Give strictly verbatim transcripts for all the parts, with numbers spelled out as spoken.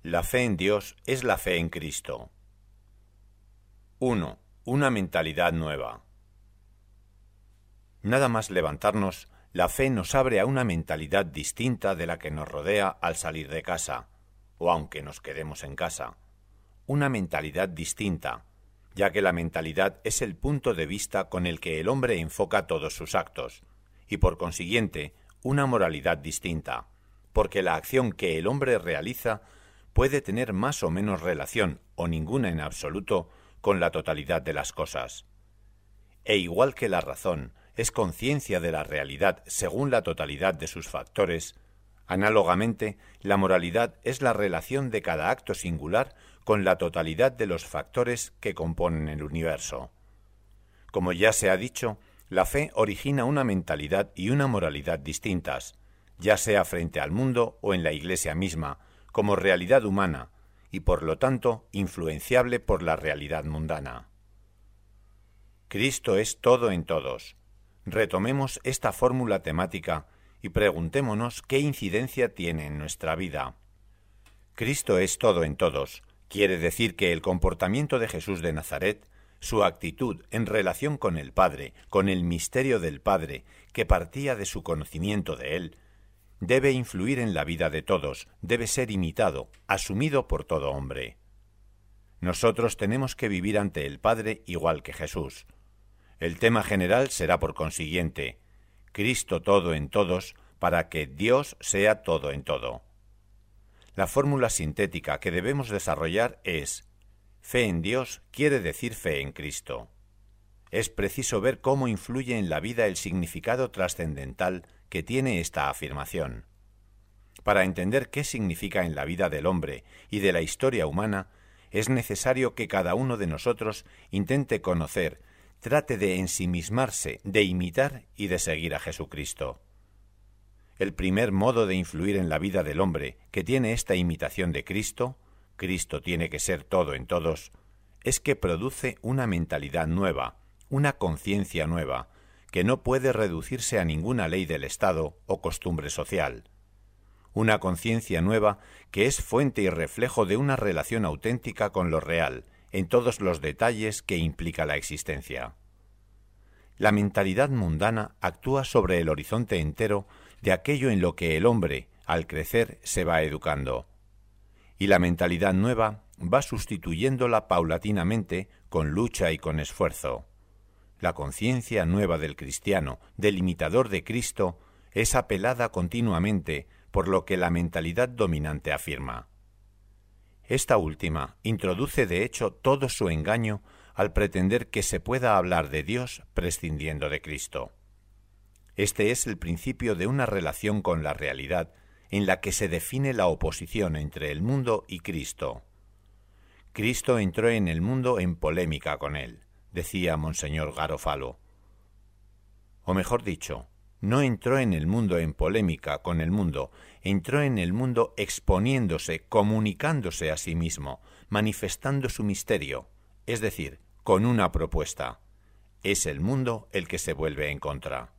La fe en Dios es la fe en Cristo. uno. Una mentalidad nueva. Nada más levantarnos, la fe nos abre a una mentalidad distinta de la que nos rodea al salir de casa, o aunque nos quedemos en casa. Una mentalidad distinta, ya que la mentalidad es el punto de vista con el que el hombre enfoca todos sus actos, y por consiguiente, una moralidad distinta, porque la acción que el hombre realiza puede tener más o menos relación, o ninguna en absoluto, con la totalidad de las cosas. E igual que la razón es conciencia de la realidad según la totalidad de sus factores, análogamente, la moralidad es la relación de cada acto singular con la totalidad de los factores que componen el universo. Como ya se ha dicho, la fe origina una mentalidad y una moralidad distintas, ya sea frente al mundo o en la Iglesia misma, como realidad humana, y por lo tanto influenciable por la realidad mundana. Cristo es todo en todos. Retomemos esta fórmula temática y preguntémonos qué incidencia tiene en nuestra vida. Cristo es todo en todos. Quiere decir que el comportamiento de Jesús de Nazaret, su actitud en relación con el Padre, con el misterio del Padre, que partía de su conocimiento de Él, debe influir en la vida de todos, debe ser imitado, asumido por todo hombre. Nosotros tenemos que vivir ante el Padre igual que Jesús. El tema general será por consiguiente, Cristo todo en todos, para que Dios sea todo en todo. La fórmula sintética que debemos desarrollar es, fe en Dios quiere decir fe en Cristo. Es preciso ver cómo influye en la vida el significado trascendental que tiene esta afirmación. Para entender qué significa en la vida del hombre y de la historia humana, es necesario que cada uno de nosotros intente conocer, trate de ensimismarse, de imitar y de seguir a Jesucristo. El primer modo de influir en la vida del hombre que tiene esta imitación de Cristo, Cristo tiene que ser todo en todos, es que produce una mentalidad nueva, una conciencia nueva, que no puede reducirse a ninguna ley del Estado o costumbre social. Una conciencia nueva que es fuente y reflejo de una relación auténtica con lo real, en todos los detalles que implica la existencia. La mentalidad mundana actúa sobre el horizonte entero de aquello en lo que el hombre, al crecer, se va educando. Y la mentalidad nueva va sustituyéndola paulatinamente con lucha y con esfuerzo. La conciencia nueva del cristiano, del imitador de Cristo, es apelada continuamente por lo que la mentalidad dominante afirma. Esta última introduce de hecho todo su engaño al pretender que se pueda hablar de Dios prescindiendo de Cristo. Este es el principio de una relación con la realidad en la que se define la oposición entre el mundo y Cristo. Cristo entró en el mundo en polémica con él, decía Monseñor Garofalo. O mejor dicho, no entró en el mundo en polémica con el mundo, entró en el mundo exponiéndose, comunicándose a sí mismo, manifestando su misterio, es decir, con una propuesta. Es el mundo el que se vuelve en contra.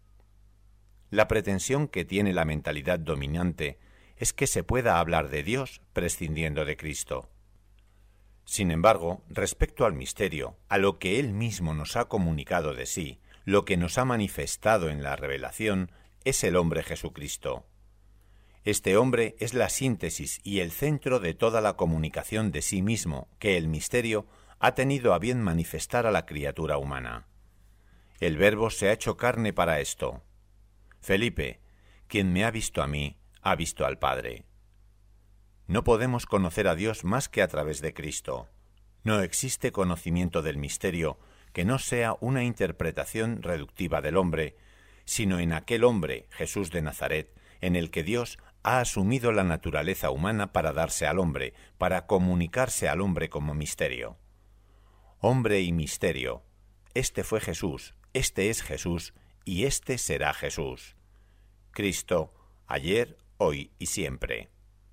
La pretensión que tiene la mentalidad dominante es que se pueda hablar de Dios prescindiendo de Cristo. Sin embargo, respecto al misterio, a lo que Él mismo nos ha comunicado de sí, lo que nos ha manifestado en la revelación, es el hombre Jesucristo. Este hombre es la síntesis y el centro de toda la comunicación de sí mismo que el misterio ha tenido a bien manifestar a la criatura humana. El Verbo se ha hecho carne para esto. Felipe, quien me ha visto a mí, ha visto al Padre. No podemos conocer a Dios más que a través de Cristo. No existe conocimiento del misterio que no sea una interpretación reductiva del hombre, sino en aquel hombre, Jesús de Nazaret, en el que Dios ha asumido la naturaleza humana para darse al hombre, para comunicarse al hombre como misterio. Hombre y misterio. Este fue Jesús, este es Jesús, y este será Jesús. Cristo, ayer, hoy y siempre.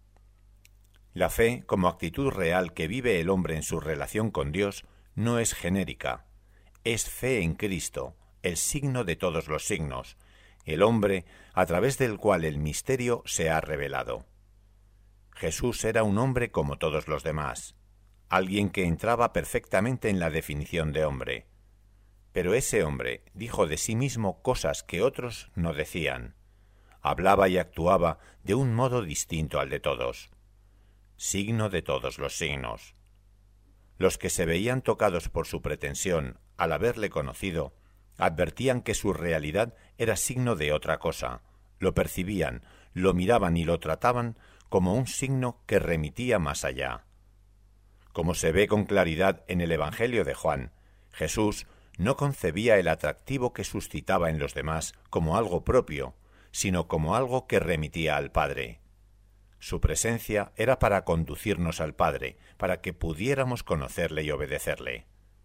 La fe, como actitud real que vive el hombre en su relación con Dios, no es genérica. Es fe en Cristo, el signo de todos los signos, el hombre a través del cual el misterio se ha revelado. Jesús era un hombre como todos los demás, alguien que entraba perfectamente en la definición de hombre. Pero ese hombre dijo de sí mismo cosas que otros no decían. Hablaba y actuaba de un modo distinto al de todos. Signo de todos los signos. Los que se veían tocados por su pretensión al haberle conocido, advertían que su realidad era signo de otra cosa, lo percibían, lo miraban y lo trataban como un signo que remitía más allá. Como se ve con claridad en el Evangelio de Juan, Jesús no concebía el atractivo que suscitaba en los demás como algo propio, sino como algo que remitía al Padre. Su presencia era para conducirnos al Padre, para que pudiéramos conocerle y obedecerle.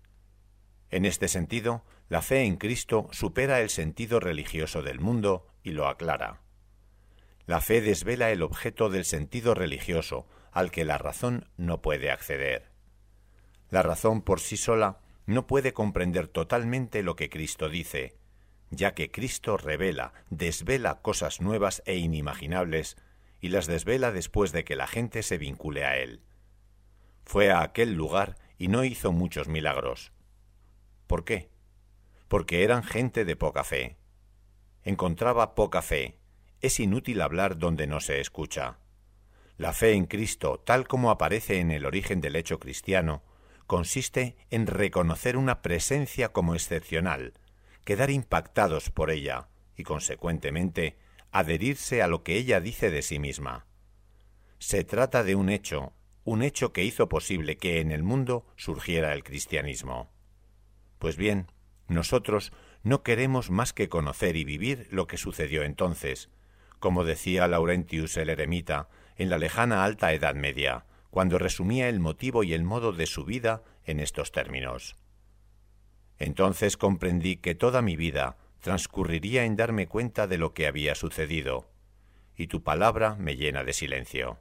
En este sentido, la fe en Cristo supera el sentido religioso del mundo y lo aclara. La fe desvela el objeto del sentido religioso, al que la razón no puede acceder. La razón por sí sola no puede comprender totalmente lo que Cristo dice, ya que Cristo revela, desvela cosas nuevas e inimaginables, y las desvela después de que la gente se vincule a Él. Fue a aquel lugar y no hizo muchos milagros. ¿Por qué? Porque eran gente de poca fe. Encontraba poca fe. Es inútil hablar donde no se escucha. La fe en Cristo, tal como aparece en el origen del hecho cristiano, consiste en reconocer una presencia como excepcional, quedar impactados por ella y, consecuentemente, adherirse a lo que ella dice de sí misma. Se trata de un hecho, un hecho que hizo posible que en el mundo surgiera el cristianismo. Pues bien, nosotros no queremos más que conocer y vivir lo que sucedió entonces, como decía Laurentius el eremita en la lejana Alta Edad Media, cuando resumía el motivo y el modo de su vida en estos términos. Entonces comprendí que toda mi vida transcurriría en darme cuenta de lo que había sucedido, y tu palabra me llena de silencio.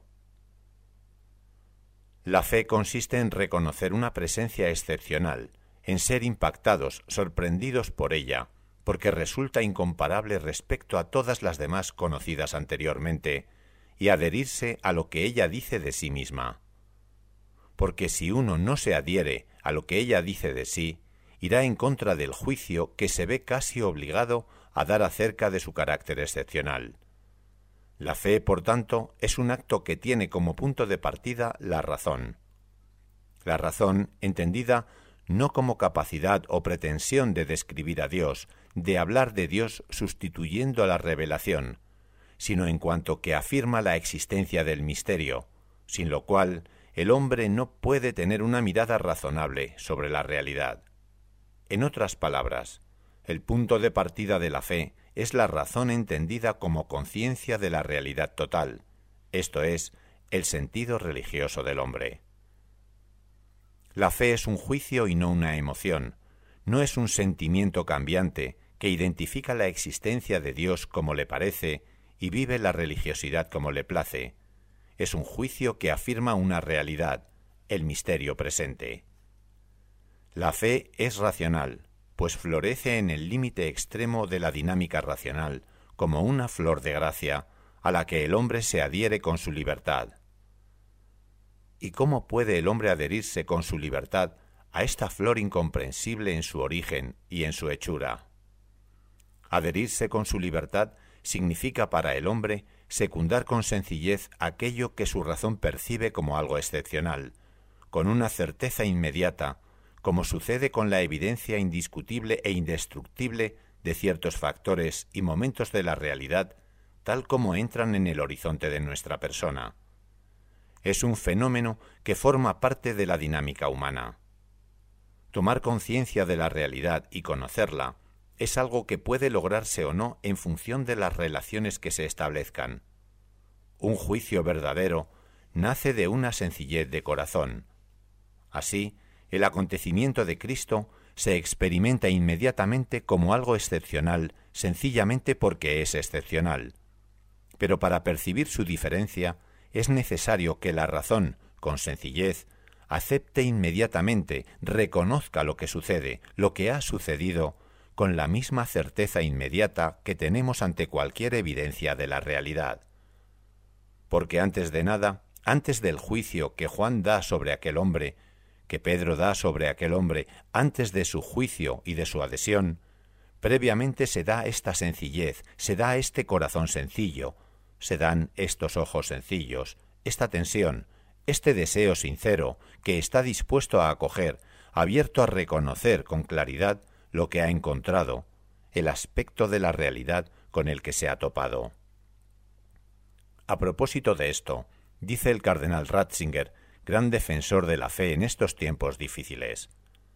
La fe consiste en reconocer una presencia excepcional, en ser impactados, sorprendidos por ella, porque resulta incomparable respecto a todas las demás conocidas anteriormente, y adherirse a lo que ella dice de sí misma. Porque si uno no se adhiere a lo que ella dice de sí, irá en contra del juicio que se ve casi obligado a dar acerca de su carácter excepcional. La fe, por tanto, es un acto que tiene como punto de partida la razón. La razón, entendida no como capacidad o pretensión de describir a Dios, de hablar de Dios sustituyendo a la revelación, sino en cuanto que afirma la existencia del misterio, sin lo cual el hombre no puede tener una mirada razonable sobre la realidad. En otras palabras, el punto de partida de la fe es la razón entendida como conciencia de la realidad total, esto es, el sentido religioso del hombre. La fe es un juicio y no una emoción, no es un sentimiento cambiante que identifica la existencia de Dios como le parece y vive la religiosidad como le place. Es un juicio que afirma una realidad, el misterio presente. La fe es racional, pues florece en el límite extremo de la dinámica racional, como una flor de gracia, a la que el hombre se adhiere con su libertad. ¿Y cómo puede el hombre adherirse con su libertad a esta flor incomprensible en su origen y en su hechura? Adherirse con su libertad significa para el hombre secundar con sencillez aquello que su razón percibe como algo excepcional, con una certeza inmediata, como sucede con la evidencia indiscutible e indestructible de ciertos factores y momentos de la realidad, tal como entran en el horizonte de nuestra persona. Es un fenómeno que forma parte de la dinámica humana. Tomar conciencia de la realidad y conocerla es algo que puede lograrse o no en función de las relaciones que se establezcan. Un juicio verdadero nace de una sencillez de corazón. Así, el acontecimiento de Cristo se experimenta inmediatamente como algo excepcional, sencillamente porque es excepcional. Pero para percibir su diferencia, es necesario que la razón, con sencillez, acepte inmediatamente, reconozca lo que sucede, lo que ha sucedido, con la misma certeza inmediata que tenemos ante cualquier evidencia de la realidad. Porque antes de nada, antes del juicio que Juan da sobre aquel hombre, que Pedro da sobre aquel hombre, antes de su juicio y de su adhesión, previamente se da esta sencillez, se da este corazón sencillo, se dan estos ojos sencillos, esta tensión, este deseo sincero que está dispuesto a acoger, abierto a reconocer con claridad lo que ha encontrado, el aspecto de la realidad con el que se ha topado. A propósito de esto, dice el cardenal Ratzinger, gran defensor de la fe en estos tiempos difíciles: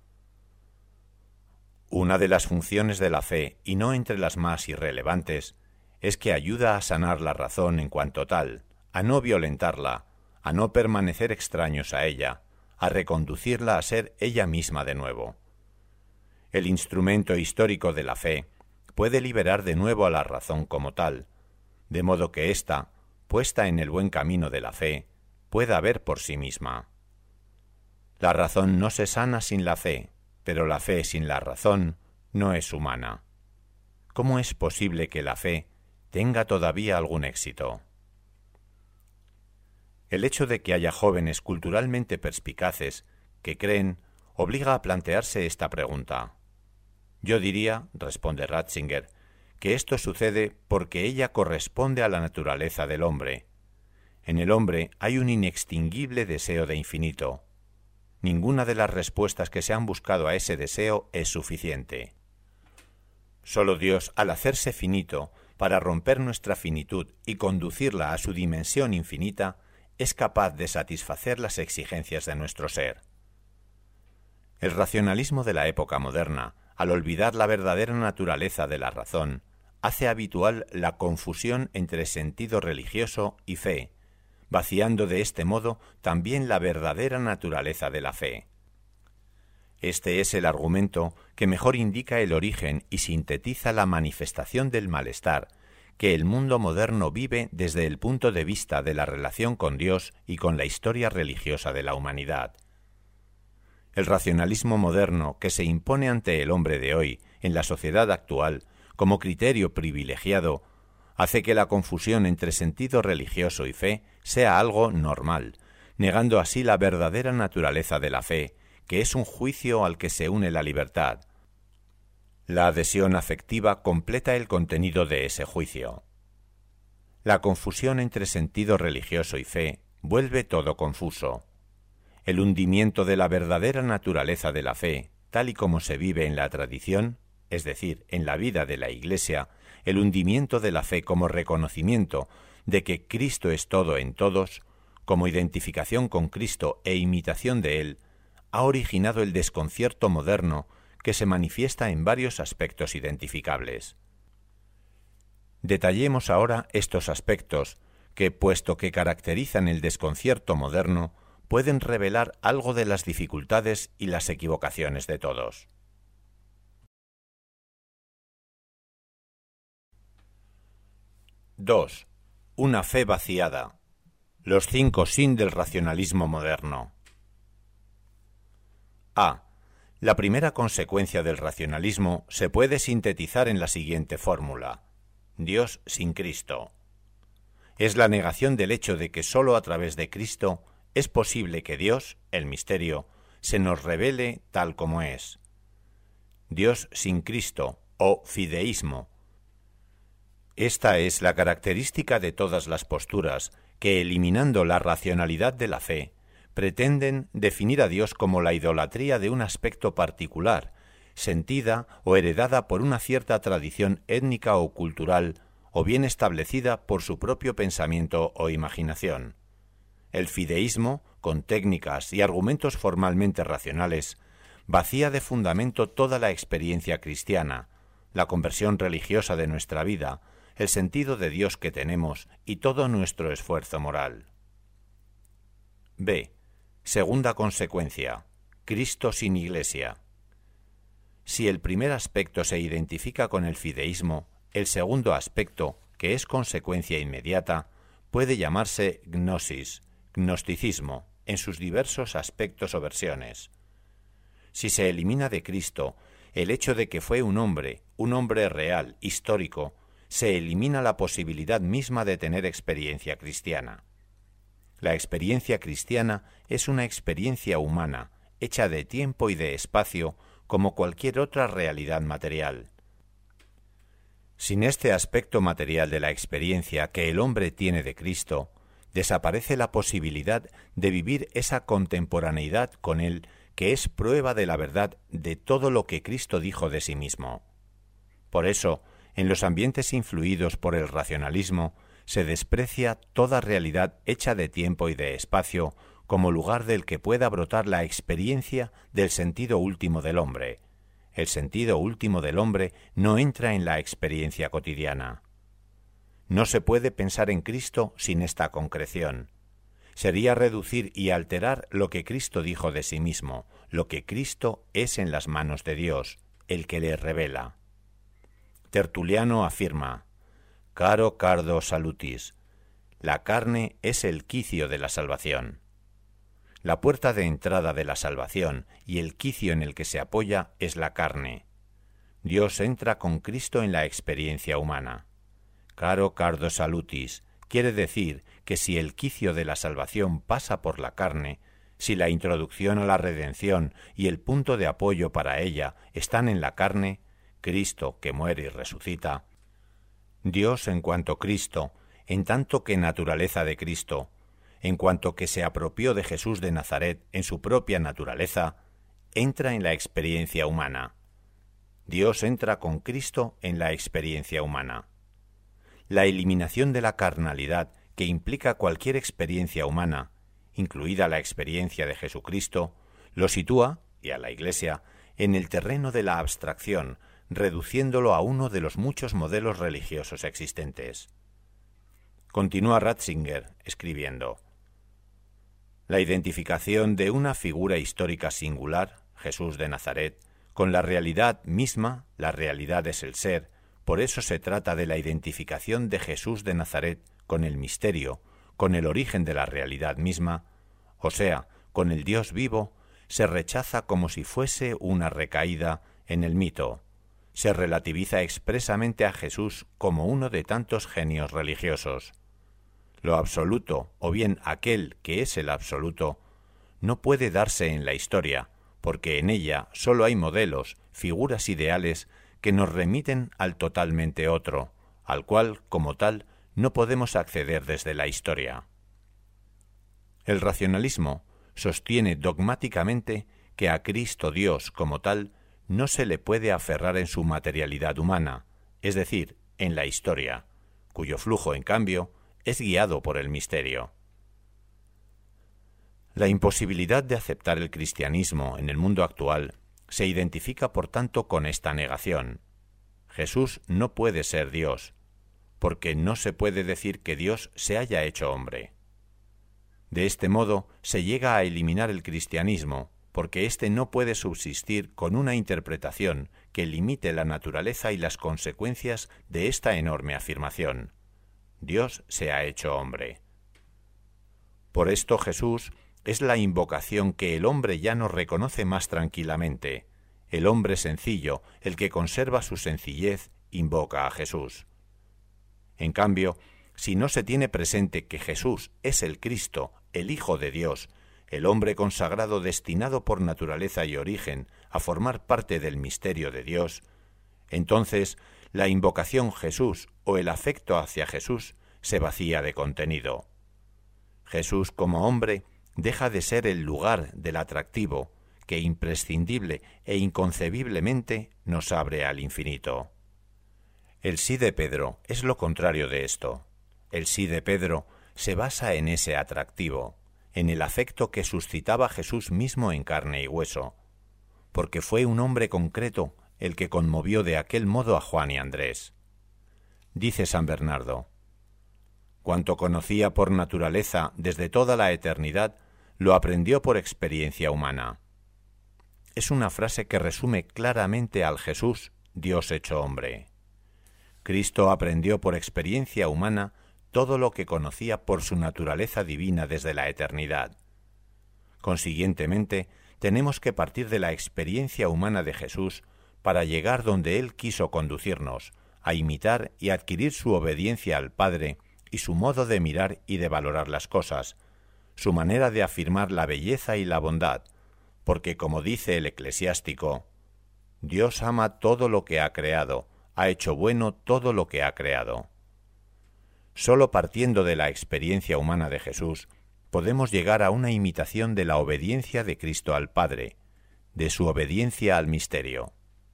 una de las funciones de la fe, y no entre las más irrelevantes, es que ayuda a sanar la razón en cuanto tal, a no violentarla, a no permanecer extraños a ella, a reconducirla a ser ella misma de nuevo. El instrumento histórico de la fe puede liberar de nuevo a la razón como tal, de modo que ésta, puesta en el buen camino de la fe, pueda ver por sí misma. La razón no se sana sin la fe, pero la fe sin la razón no es humana. ¿Cómo es posible que la fe tenga todavía algún éxito? El hecho de que haya jóvenes culturalmente perspicaces que creen obliga a plantearse esta pregunta. Yo diría, responde Ratzinger, que esto sucede porque ella corresponde a la naturaleza del hombre. En el hombre hay un inextinguible deseo de infinito. Ninguna de las respuestas que se han buscado a ese deseo es suficiente. Solo Dios, al hacerse finito, para romper nuestra finitud y conducirla a su dimensión infinita, es capaz de satisfacer las exigencias de nuestro ser. El racionalismo de la época moderna, al olvidar la verdadera naturaleza de la razón, hace habitual la confusión entre sentido religioso y fe, vaciando de este modo también la verdadera naturaleza de la fe. Este es el argumento que mejor indica el origen y sintetiza la manifestación del malestar que el mundo moderno vive desde el punto de vista de la relación con Dios y con la historia religiosa de la humanidad. El racionalismo moderno que se impone ante el hombre de hoy, en la sociedad actual, como criterio privilegiado, hace que la confusión entre sentido religioso y fe sea algo normal, negando así la verdadera naturaleza de la fe, que es un juicio al que se une la libertad. La adhesión afectiva completa el contenido de ese juicio. La confusión entre sentido religioso y fe vuelve todo confuso. El hundimiento de la verdadera naturaleza de la fe, tal y como se vive en la tradición, es decir, en la vida de la Iglesia, el hundimiento de la fe como reconocimiento de que Cristo es todo en todos, como identificación con Cristo e imitación de Él, ha originado el desconcierto moderno que se manifiesta en varios aspectos identificables. Detallemos ahora estos aspectos que, puesto que caracterizan el desconcierto moderno, pueden revelar algo de las dificultades y las equivocaciones de todos. dos. Una fe vaciada. Los cinco sin del racionalismo moderno. A. La primera consecuencia del racionalismo se puede sintetizar en la siguiente fórmula: Dios sin Cristo. Es la negación del hecho de que sólo a través de Cristo es posible que Dios, el misterio, se nos revele tal como es. Dios sin Cristo, o fideísmo. Esta es la característica de todas las posturas que, eliminando la racionalidad de la fe, pretenden definir a Dios como la idolatría de un aspecto particular, sentida o heredada por una cierta tradición étnica o cultural, o bien establecida por su propio pensamiento o imaginación. El fideísmo, con técnicas y argumentos formalmente racionales, vacía de fundamento toda la experiencia cristiana, la conversión religiosa de nuestra vida, el sentido de Dios que tenemos y todo nuestro esfuerzo moral. B. Segunda consecuencia: Cristo sin Iglesia. Si el primer aspecto se identifica con el fideísmo, el segundo aspecto, que es consecuencia inmediata, puede llamarse gnosis, gnosticismo, en sus diversos aspectos o versiones. Si se elimina de Cristo el hecho de que fue un hombre, un hombre real, histórico, se elimina la posibilidad misma de tener experiencia cristiana. La experiencia cristiana es una experiencia humana, hecha de tiempo y de espacio, como cualquier otra realidad material. Sin este aspecto material de la experiencia que el hombre tiene de Cristo, desaparece la posibilidad de vivir esa contemporaneidad con Él que es prueba de la verdad de todo lo que Cristo dijo de sí mismo. Por eso, en los ambientes influidos por el racionalismo, se desprecia toda realidad hecha de tiempo y de espacio como lugar del que pueda brotar la experiencia del sentido último del hombre. El sentido último del hombre no entra en la experiencia cotidiana. No se puede pensar en Cristo sin esta concreción. Sería reducir y alterar lo que Cristo dijo de sí mismo, lo que Cristo es en las manos de Dios, el que le revela. Tertuliano afirma: Caro cardo salutis, la carne es el quicio de la salvación. La puerta de entrada de la salvación y el quicio en el que se apoya es la carne. Dios entra con Cristo en la experiencia humana. Caro cardo salutis quiere decir que si el quicio de la salvación pasa por la carne, si la introducción a la redención y el punto de apoyo para ella están en la carne, Cristo que muere y resucita, Dios en cuanto Cristo, en tanto que naturaleza de Cristo, en cuanto que se apropió de Jesús de Nazaret en su propia naturaleza, entra en la experiencia humana. Dios entra con Cristo en la experiencia humana. La eliminación de la carnalidad que implica cualquier experiencia humana, incluida la experiencia de Jesucristo, lo sitúa, y a la Iglesia, en el terreno de la abstracción, reduciéndolo a uno de los muchos modelos religiosos existentes. Continúa Ratzinger escribiendo: la identificación de una figura histórica singular, Jesús de Nazaret, con la realidad misma, la realidad es el ser, por eso se trata de la identificación de Jesús de Nazaret con el misterio, con el origen de la realidad misma, o sea, con el Dios vivo, se rechaza como si fuese una recaída en el mito. Se relativiza expresamente a Jesús como uno de tantos genios religiosos. Lo absoluto, o bien aquel que es el absoluto, no puede darse en la historia, porque en ella sólo hay modelos, figuras ideales que nos remiten al totalmente otro, al cual, como tal, no podemos acceder desde la historia. El racionalismo sostiene dogmáticamente que a Cristo Dios como tal no se le puede aferrar en su materialidad humana, es decir, en la historia, cuyo flujo, en cambio, es guiado por el misterio. La imposibilidad de aceptar el cristianismo en el mundo actual se identifica por tanto con esta negación. Jesús no puede ser Dios, porque no se puede decir que Dios se haya hecho hombre. De este modo se llega a eliminar el cristianismo, porque éste no puede subsistir con una interpretación que limite la naturaleza y las consecuencias de esta enorme afirmación. Dios se ha hecho hombre. Por esto Jesús es la invocación que el hombre ya no reconoce más tranquilamente. El hombre sencillo, el que conserva su sencillez, invoca a Jesús. En cambio, si no se tiene presente que Jesús es el Cristo, el Hijo de Dios, el hombre consagrado destinado por naturaleza y origen a formar parte del misterio de Dios, entonces la invocación Jesús o el afecto hacia Jesús se vacía de contenido. Jesús como hombre deja de ser el lugar del atractivo que imprescindible e inconcebiblemente nos abre al infinito. El sí de Pedro es lo contrario de esto. El sí de Pedro se basa en ese atractivo, en el afecto que suscitaba Jesús mismo en carne y hueso, porque fue un hombre concreto el que conmovió de aquel modo a Juan y Andrés. Dice San Bernardo: cuanto conocía por naturaleza desde toda la eternidad, lo aprendió por experiencia humana. Es una frase que resume claramente al Jesús, Dios hecho hombre. Cristo aprendió por experiencia humana todo lo que conocía por su naturaleza divina desde la eternidad. Consiguientemente, tenemos que partir de la experiencia humana de Jesús para llegar donde Él quiso conducirnos, a imitar y adquirir su obediencia al Padre y su modo de mirar y de valorar las cosas, su manera de afirmar la belleza y la bondad, porque como dice el eclesiástico, Dios ama todo lo que ha creado, ha hecho bueno todo lo que ha creado. Solo partiendo de la experiencia humana de Jesús, podemos llegar a una imitación de la obediencia de Cristo al Padre, de su obediencia al misterio.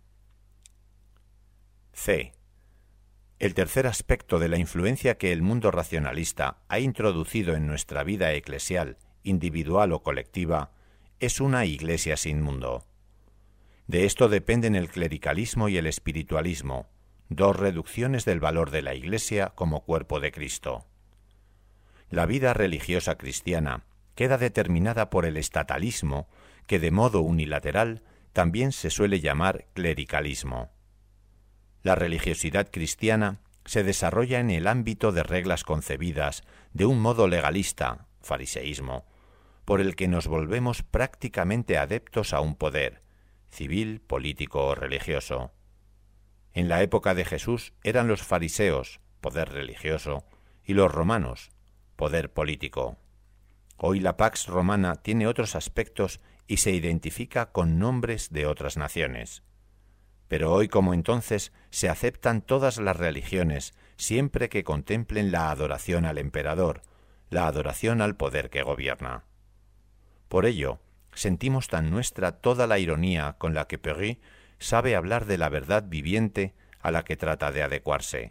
C. El tercer aspecto de la influencia que el mundo racionalista ha introducido en nuestra vida eclesial, individual o colectiva, es una iglesia sin mundo. De esto dependen el clericalismo y el espiritualismo, dos reducciones del valor de la Iglesia como cuerpo de Cristo. La vida religiosa cristiana queda determinada por el estatalismo, que de modo unilateral también se suele llamar clericalismo. La religiosidad cristiana se desarrolla en el ámbito de reglas concebidas de un modo legalista, fariseísmo, por el que nos volvemos prácticamente adeptos a un poder, civil, político o religioso. En la época de Jesús eran los fariseos, poder religioso, y los romanos, poder político. Hoy la Pax Romana tiene otros aspectos y se identifica con nombres de otras naciones. Pero hoy como entonces se aceptan todas las religiones siempre que contemplen la adoración al emperador, la adoración al poder que gobierna. Por ello, sentimos tan nuestra toda la ironía con la que Péguy sabe hablar de la verdad viviente a la que trata de adecuarse.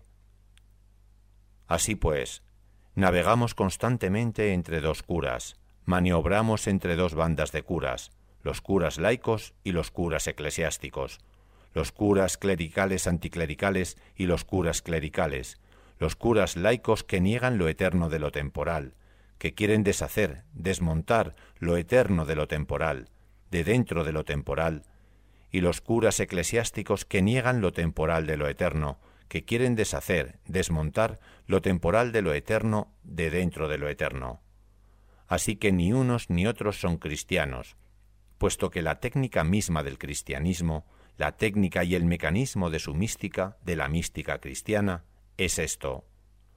Así pues, navegamos constantemente entre dos curas, maniobramos entre dos bandas de curas, los curas laicos y los curas eclesiásticos, los curas clericales anticlericales y los curas clericales, los curas laicos que niegan lo eterno de lo temporal, que quieren deshacer, desmontar lo eterno de lo temporal, de dentro de lo temporal, y los curas eclesiásticos que niegan lo temporal de lo eterno, que quieren deshacer, desmontar lo temporal de lo eterno de dentro de lo eterno. Así que ni unos ni otros son cristianos, puesto que la técnica misma del cristianismo, la técnica y el mecanismo de su mística, de la mística cristiana, es esto: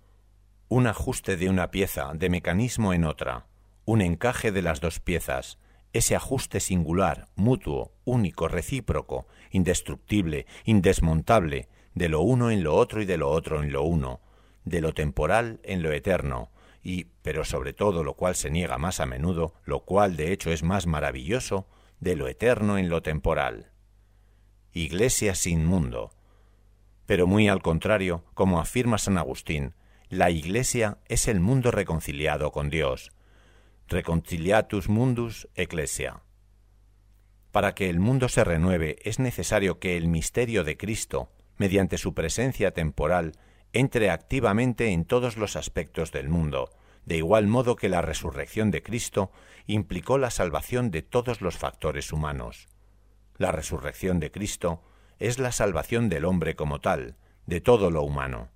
un ajuste de una pieza de mecanismo en otra, un encaje de las dos piezas, ese ajuste singular, mutuo, único, recíproco, indestructible, indesmontable, de lo uno en lo otro y de lo otro en lo uno, de lo temporal en lo eterno, y, pero sobre todo, lo cual se niega más a menudo, lo cual de hecho es más maravilloso, de lo eterno en lo temporal. Iglesia sin mundo. Pero muy al contrario, como afirma San Agustín, la Iglesia es el mundo reconciliado con Dios. Reconciliatus mundus ecclesia. Para que el mundo se renueve es necesario que el misterio de Cristo, mediante su presencia temporal, entre activamente en todos los aspectos del mundo, de igual modo que la resurrección de Cristo implicó la salvación de todos los factores humanos. La resurrección de Cristo es la salvación del hombre como tal, de todo lo humano.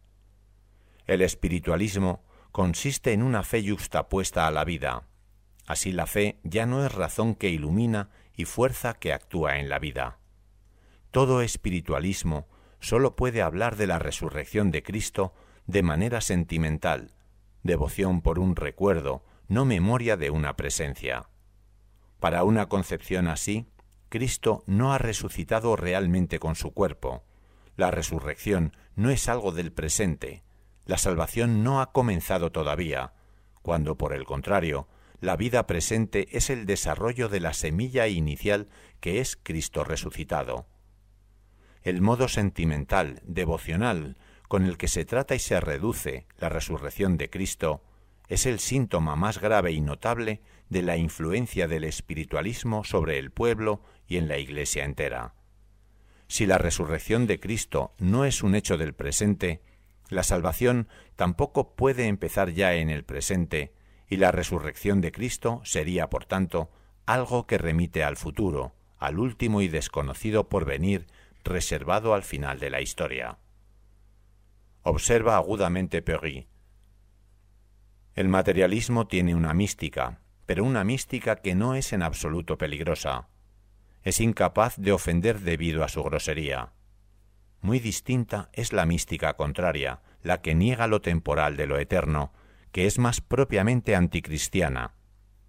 El espiritualismo consiste en una fe yuxtapuesta a la vida. Así la fe ya no es razón que ilumina y fuerza que actúa en la vida. Todo espiritualismo sólo puede hablar de la resurrección de Cristo de manera sentimental, devoción por un recuerdo, no memoria de una presencia. Para una concepción así, Cristo no ha resucitado realmente con su cuerpo. La resurrección no es algo del presente. La salvación no ha comenzado todavía, cuando, por el contrario, la vida presente es el desarrollo de la semilla inicial que es Cristo resucitado. El modo sentimental, devocional, con el que se trata y se reduce la resurrección de Cristo es el síntoma más grave y notable de la influencia del espiritualismo sobre el pueblo y en la Iglesia entera. Si la resurrección de Cristo no es un hecho del presente, la salvación tampoco puede empezar ya en el presente, y la resurrección de Cristo sería, por tanto, algo que remite al futuro, al último y desconocido porvenir reservado al final de la historia. Observa agudamente Péguy. El materialismo tiene una mística, pero una mística que no es en absoluto peligrosa. Es incapaz de ofender debido a su grosería. Muy distinta es la mística contraria, la que niega lo temporal de lo eterno, que es más propiamente anticristiana.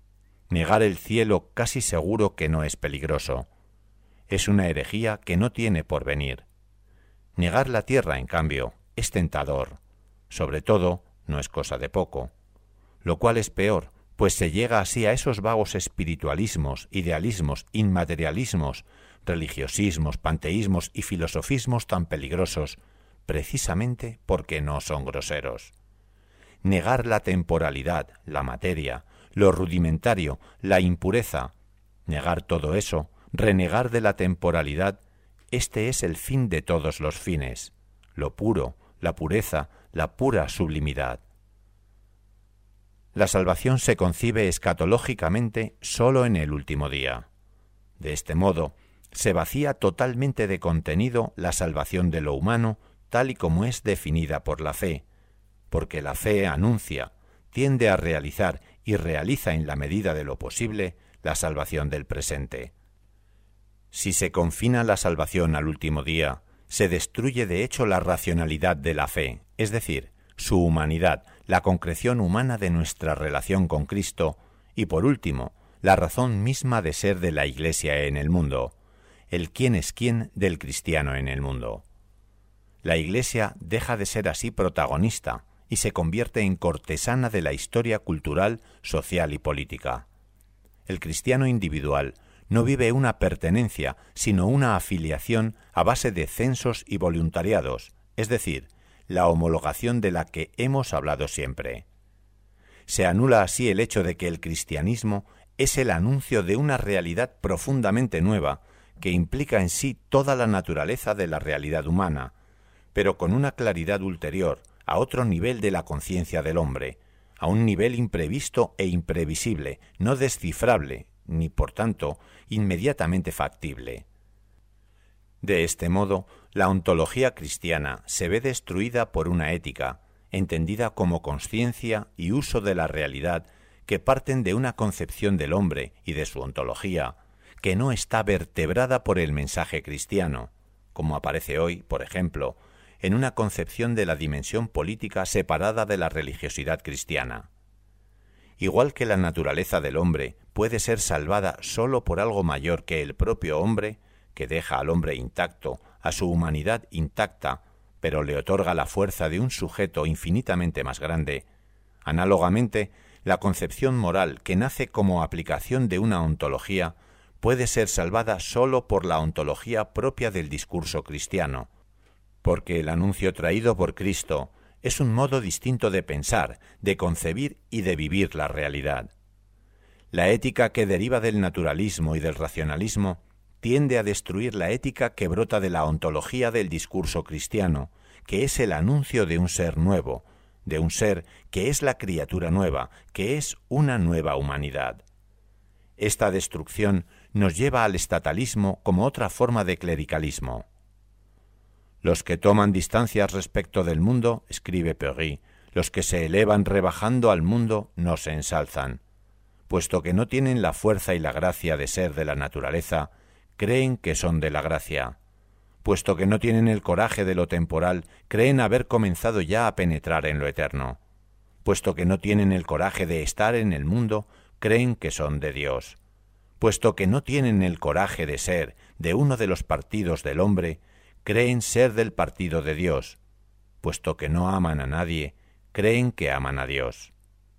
Negar el cielo casi seguro que no es peligroso. Es una herejía que no tiene porvenir. Negar la tierra, en cambio, es tentador. Sobre todo, no es cosa de poco. Lo cual es peor, pues se llega así a esos vagos espiritualismos, idealismos, inmaterialismos, religiosismos, panteísmos y filosofismos tan peligrosos, precisamente porque no son groseros. Negar la temporalidad, la materia, lo rudimentario, la impureza, negar todo eso, renegar de la temporalidad, este es el fin de todos los fines, lo puro, la pureza, la pura sublimidad. La salvación se concibe escatológicamente sólo en el último día. De este modo, se vacía totalmente de contenido la salvación de lo humano tal y como es definida por la fe, porque la fe anuncia, tiende a realizar y realiza en la medida de lo posible la salvación del presente. Si se confina la salvación al último día, se destruye de hecho la racionalidad de la fe, es decir, su humanidad, la concreción humana de nuestra relación con Cristo y, por último, la razón misma de ser de la Iglesia en el mundo, el quién es quién del cristiano en el mundo. La Iglesia deja de ser así protagonista y se convierte en cortesana de la historia cultural, social y política. El cristiano individual no vive una pertenencia, sino una afiliación a base de censos y voluntariados, es decir, la homologación de la que hemos hablado siempre. Se anula así el hecho de que el cristianismo es el anuncio de una realidad profundamente nueva que implica en sí toda la naturaleza de la realidad humana, pero con una claridad ulterior a otro nivel de la conciencia del hombre, a un nivel imprevisto e imprevisible, no descifrable, ni por tanto inmediatamente factible. De este modo, la ontología cristiana se ve destruida por una ética, entendida como conciencia y uso de la realidad, que parten de una concepción del hombre y de su ontología, que no está vertebrada por el mensaje cristiano, como aparece hoy, por ejemplo, en una concepción de la dimensión política separada de la religiosidad cristiana. Igual que la naturaleza del hombre puede ser salvada sólo por algo mayor que el propio hombre, que deja al hombre intacto, a su humanidad intacta, pero le otorga la fuerza de un sujeto infinitamente más grande, análogamente, la concepción moral que nace como aplicación de una ontología puede ser salvada sólo por la ontología propia del discurso cristiano, porque el anuncio traído por Cristo es un modo distinto de pensar, de concebir y de vivir la realidad. La ética que deriva del naturalismo y del racionalismo tiende a destruir la ética que brota de la ontología del discurso cristiano, que es el anuncio de un ser nuevo, de un ser que es la criatura nueva, que es una nueva humanidad. Esta destrucción nos lleva al estatalismo como otra forma de clericalismo. Los que toman distancias respecto del mundo, escribe Péry, los que se elevan rebajando al mundo no se ensalzan. Puesto que no tienen la fuerza y la gracia de ser de la naturaleza, creen que son de la gracia. Puesto que no tienen el coraje de lo temporal, creen haber comenzado ya a penetrar en lo eterno. Puesto que no tienen el coraje de estar en el mundo, creen que son de Dios. Puesto que no tienen el coraje de ser de uno de los partidos del hombre, creen ser del partido de Dios. Puesto que no aman a nadie, creen que aman a Dios.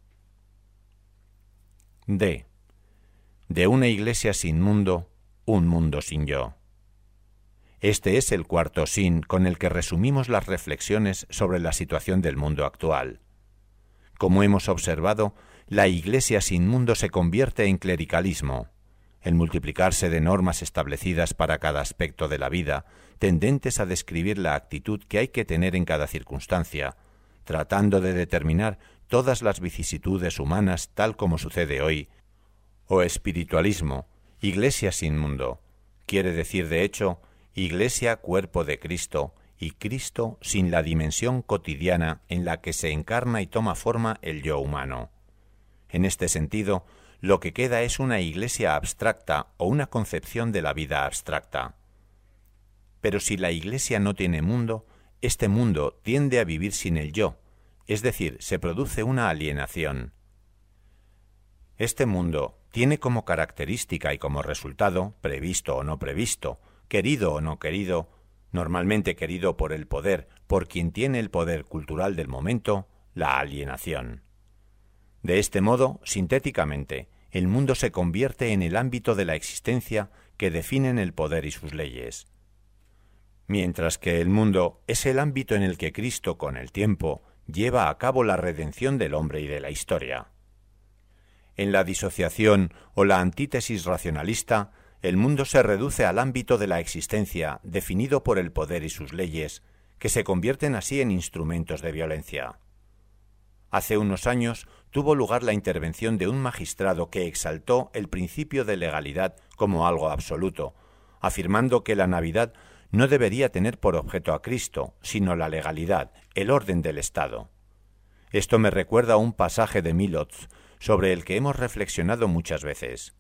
D. De una iglesia sin mundo, un mundo sin yo. Este es el cuarto sin con el que resumimos las reflexiones sobre la situación del mundo actual. Como hemos observado, la iglesia sin mundo se convierte en clericalismo, el multiplicarse de normas establecidas para cada aspecto de la vida, tendentes a describir la actitud que hay que tener en cada circunstancia, tratando de determinar todas las vicisitudes humanas tal como sucede hoy, o espiritualismo, iglesia sin mundo, quiere decir de hecho, iglesia cuerpo de Cristo, y Cristo sin la dimensión cotidiana en la que se encarna y toma forma el yo humano. En este sentido, lo que queda es una iglesia abstracta o una concepción de la vida abstracta. Pero si la iglesia no tiene mundo, este mundo tiende a vivir sin el yo, es decir, se produce una alienación. Este mundo, tiene como característica y como resultado, previsto o no previsto, querido o no querido, normalmente querido por el poder, por quien tiene el poder cultural del momento, la alienación. De este modo, sintéticamente, el mundo se convierte en el ámbito de la existencia que definen el poder y sus leyes. Mientras que el mundo es el ámbito en el que Cristo, con el tiempo, lleva a cabo la redención del hombre y de la historia. En la disociación o la antítesis racionalista, el mundo se reduce al ámbito de la existencia definido por el poder y sus leyes, que se convierten así en instrumentos de violencia. Hace unos años tuvo lugar la intervención de un magistrado que exaltó el principio de legalidad como algo absoluto, afirmando que la Navidad no debería tener por objeto a Cristo, sino la legalidad, el orden del Estado. Esto me recuerda a un pasaje de Milotz, sobre el que hemos reflexionado muchas veces.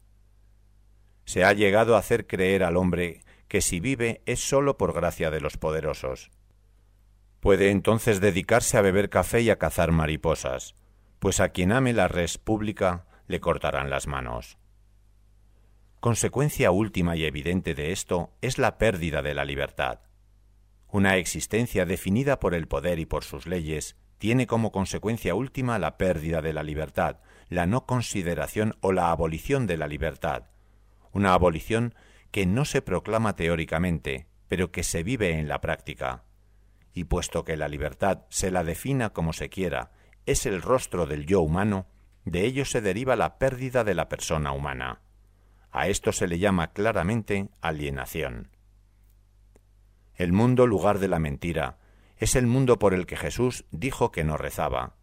Se ha llegado a hacer creer al hombre que si vive es sólo por gracia de los poderosos. Puede entonces dedicarse a beber café y a cazar mariposas, pues a quien ame la res pública le cortarán las manos. Consecuencia última y evidente de esto es la pérdida de la libertad. Una existencia definida por el poder y por sus leyes tiene como consecuencia última la pérdida de la libertad, la no consideración o la abolición de la libertad. Una abolición que no se proclama teóricamente, pero que se vive en la práctica. Y puesto que la libertad, se la defina como se quiera, es el rostro del yo humano, de ello se deriva la pérdida de la persona humana. A esto se le llama claramente alienación. El mundo, lugar de la mentira, es el mundo por el que Jesús dijo que no rezaba.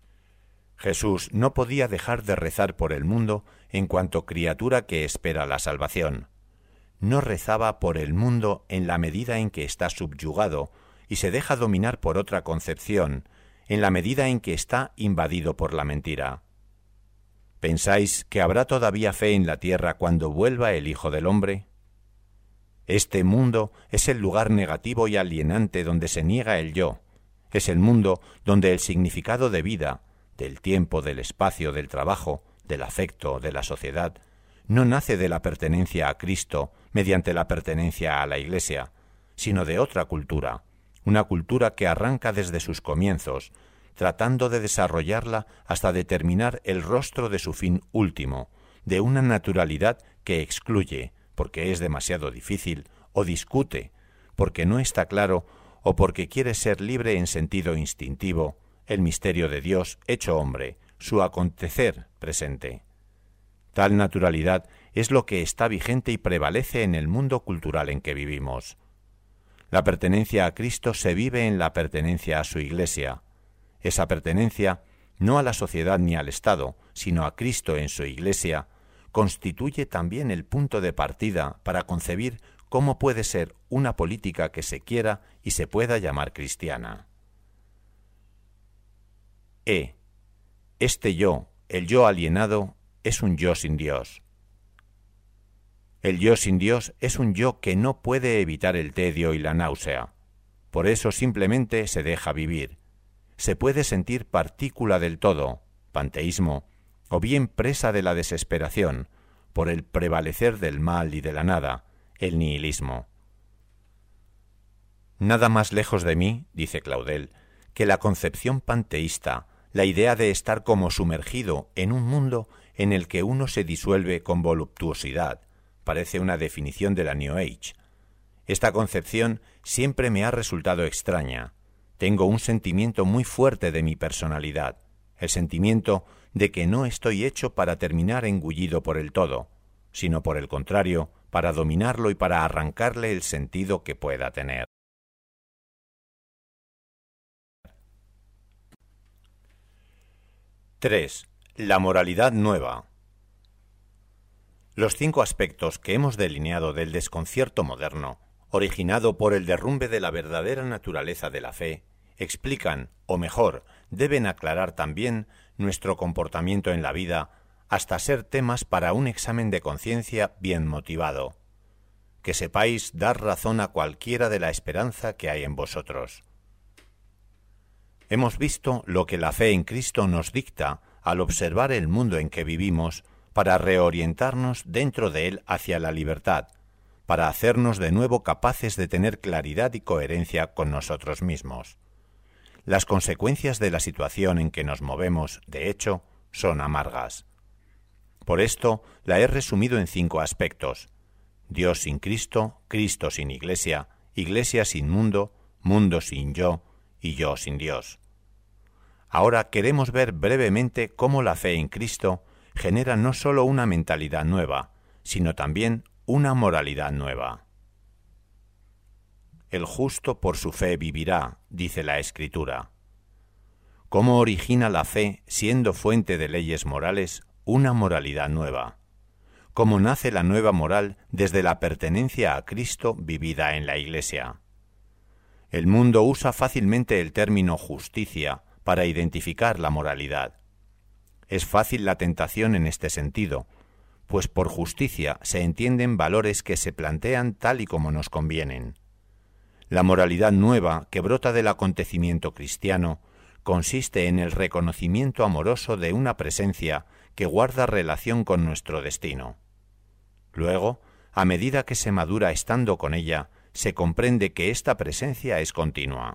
Jesús no podía dejar de rezar por el mundo en cuanto criatura que espera la salvación. No rezaba por el mundo en la medida en que está subyugado y se deja dominar por otra concepción, en la medida en que está invadido por la mentira. ¿Pensáis que habrá todavía fe en la tierra cuando vuelva el Hijo del Hombre? Este mundo es el lugar negativo y alienante donde se niega el yo. Es el mundo donde el significado de vida, del tiempo, del espacio, del trabajo, del afecto, de la sociedad, no nace de la pertenencia a Cristo mediante la pertenencia a la Iglesia, sino de otra cultura, una cultura que arranca desde sus comienzos, tratando de desarrollarla hasta determinar el rostro de su fin último, de una naturalidad que excluye, porque es demasiado difícil, o discute, porque no está claro, o porque quiere ser libre en sentido instintivo, el misterio de Dios hecho hombre, su acontecer presente. Tal naturalidad es lo que está vigente y prevalece en el mundo cultural en que vivimos. La pertenencia a Cristo se vive en la pertenencia a su Iglesia. Esa pertenencia, no a la sociedad ni al Estado, sino a Cristo en su Iglesia, constituye también el punto de partida para concebir cómo puede ser una política que se quiera y se pueda llamar cristiana. E. Este yo, el yo alienado, es un yo sin Dios. El yo sin Dios es un yo que no puede evitar el tedio y la náusea. Por eso simplemente se deja vivir. Se puede sentir partícula del todo, panteísmo, o bien presa de la desesperación, por el prevalecer del mal y de la nada, el nihilismo. Nada más lejos de mí, dice Claudel, que la concepción panteísta, la idea de estar como sumergido en un mundo en el que uno se disuelve con voluptuosidad, parece una definición de la New Age. Esta concepción siempre me ha resultado extraña. Tengo un sentimiento muy fuerte de mi personalidad, el sentimiento de que no estoy hecho para terminar engullido por el todo, sino por el contrario, para dominarlo y para arrancarle el sentido que pueda tener. tres. La moralidad nueva. Los cinco aspectos que hemos delineado del desconcierto moderno, originado por el derrumbe de la verdadera naturaleza de la fe, explican, o mejor, deben aclarar también nuestro comportamiento en la vida hasta ser temas para un examen de conciencia bien motivado. Que sepáis dar razón a cualquiera de la esperanza que hay en vosotros. Hemos visto lo que la fe en Cristo nos dicta al observar el mundo en que vivimos para reorientarnos dentro de él hacia la libertad, para hacernos de nuevo capaces de tener claridad y coherencia con nosotros mismos. Las consecuencias de la situación en que nos movemos, de hecho, son amargas. Por esto la he resumido en cinco aspectos: Dios sin Cristo, Cristo sin Iglesia, Iglesia sin mundo, mundo sin yo y yo sin Dios. Ahora queremos ver brevemente cómo la fe en Cristo genera no solo una mentalidad nueva, sino también una moralidad nueva. El justo por su fe vivirá, dice la Escritura. ¿Cómo origina la fe, siendo fuente de leyes morales, una moralidad nueva? ¿Cómo nace la nueva moral desde la pertenencia a Cristo vivida en la Iglesia? El mundo usa fácilmente el término justicia para identificar la moralidad. Es fácil la tentación en este sentido, pues por justicia se entienden valores que se plantean tal y como nos convienen. La moralidad nueva que brota del acontecimiento cristiano consiste en el reconocimiento amoroso de una presencia que guarda relación con nuestro destino. Luego, a medida que se madura estando con ella, se comprende que esta presencia es continua.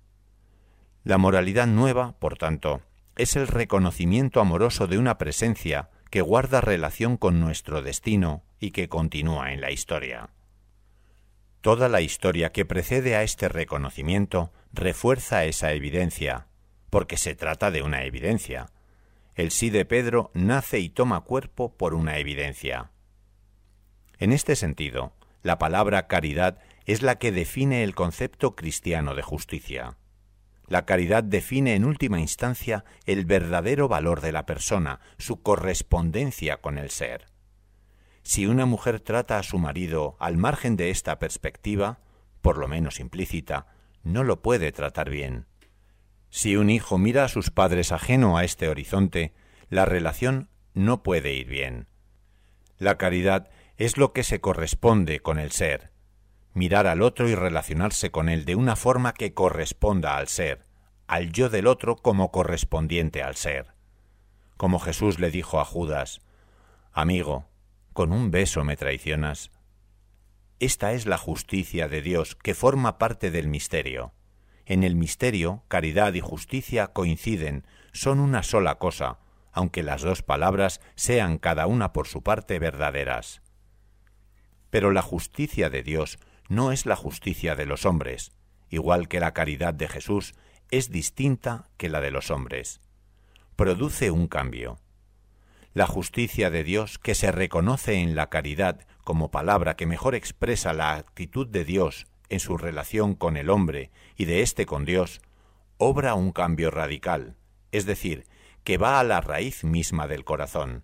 La moralidad nueva, por tanto, es el reconocimiento amoroso de una presencia que guarda relación con nuestro destino y que continúa en la historia. Toda la historia que precede a este reconocimiento refuerza esa evidencia, porque se trata de una evidencia. El sí de Pedro nace y toma cuerpo por una evidencia. En este sentido, la palabra caridad es la que define el concepto cristiano de justicia. La caridad define en última instancia el verdadero valor de la persona, su correspondencia con el ser. Si una mujer trata a su marido al margen de esta perspectiva, por lo menos implícita, no lo puede tratar bien. Si un hijo mira a sus padres ajeno a este horizonte, la relación no puede ir bien. La caridad es lo que se corresponde con el ser. Mirar al otro y relacionarse con él de una forma que corresponda al ser, al yo del otro como correspondiente al ser. Como Jesús le dijo a Judas: «Amigo, ¿con un beso me traicionas?». Esta es la justicia de Dios que forma parte del misterio. En el misterio, caridad y justicia coinciden, son una sola cosa, aunque las dos palabras sean cada una por su parte verdaderas. Pero la justicia de Dios no es la justicia de los hombres, igual que la caridad de Jesús es distinta que la de los hombres. Produce un cambio. La justicia de Dios, que se reconoce en la caridad como palabra que mejor expresa la actitud de Dios en su relación con el hombre y de éste con Dios, obra un cambio radical, es decir, que va a la raíz misma del corazón.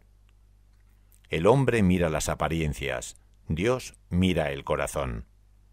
El hombre mira las apariencias, Dios mira el corazón.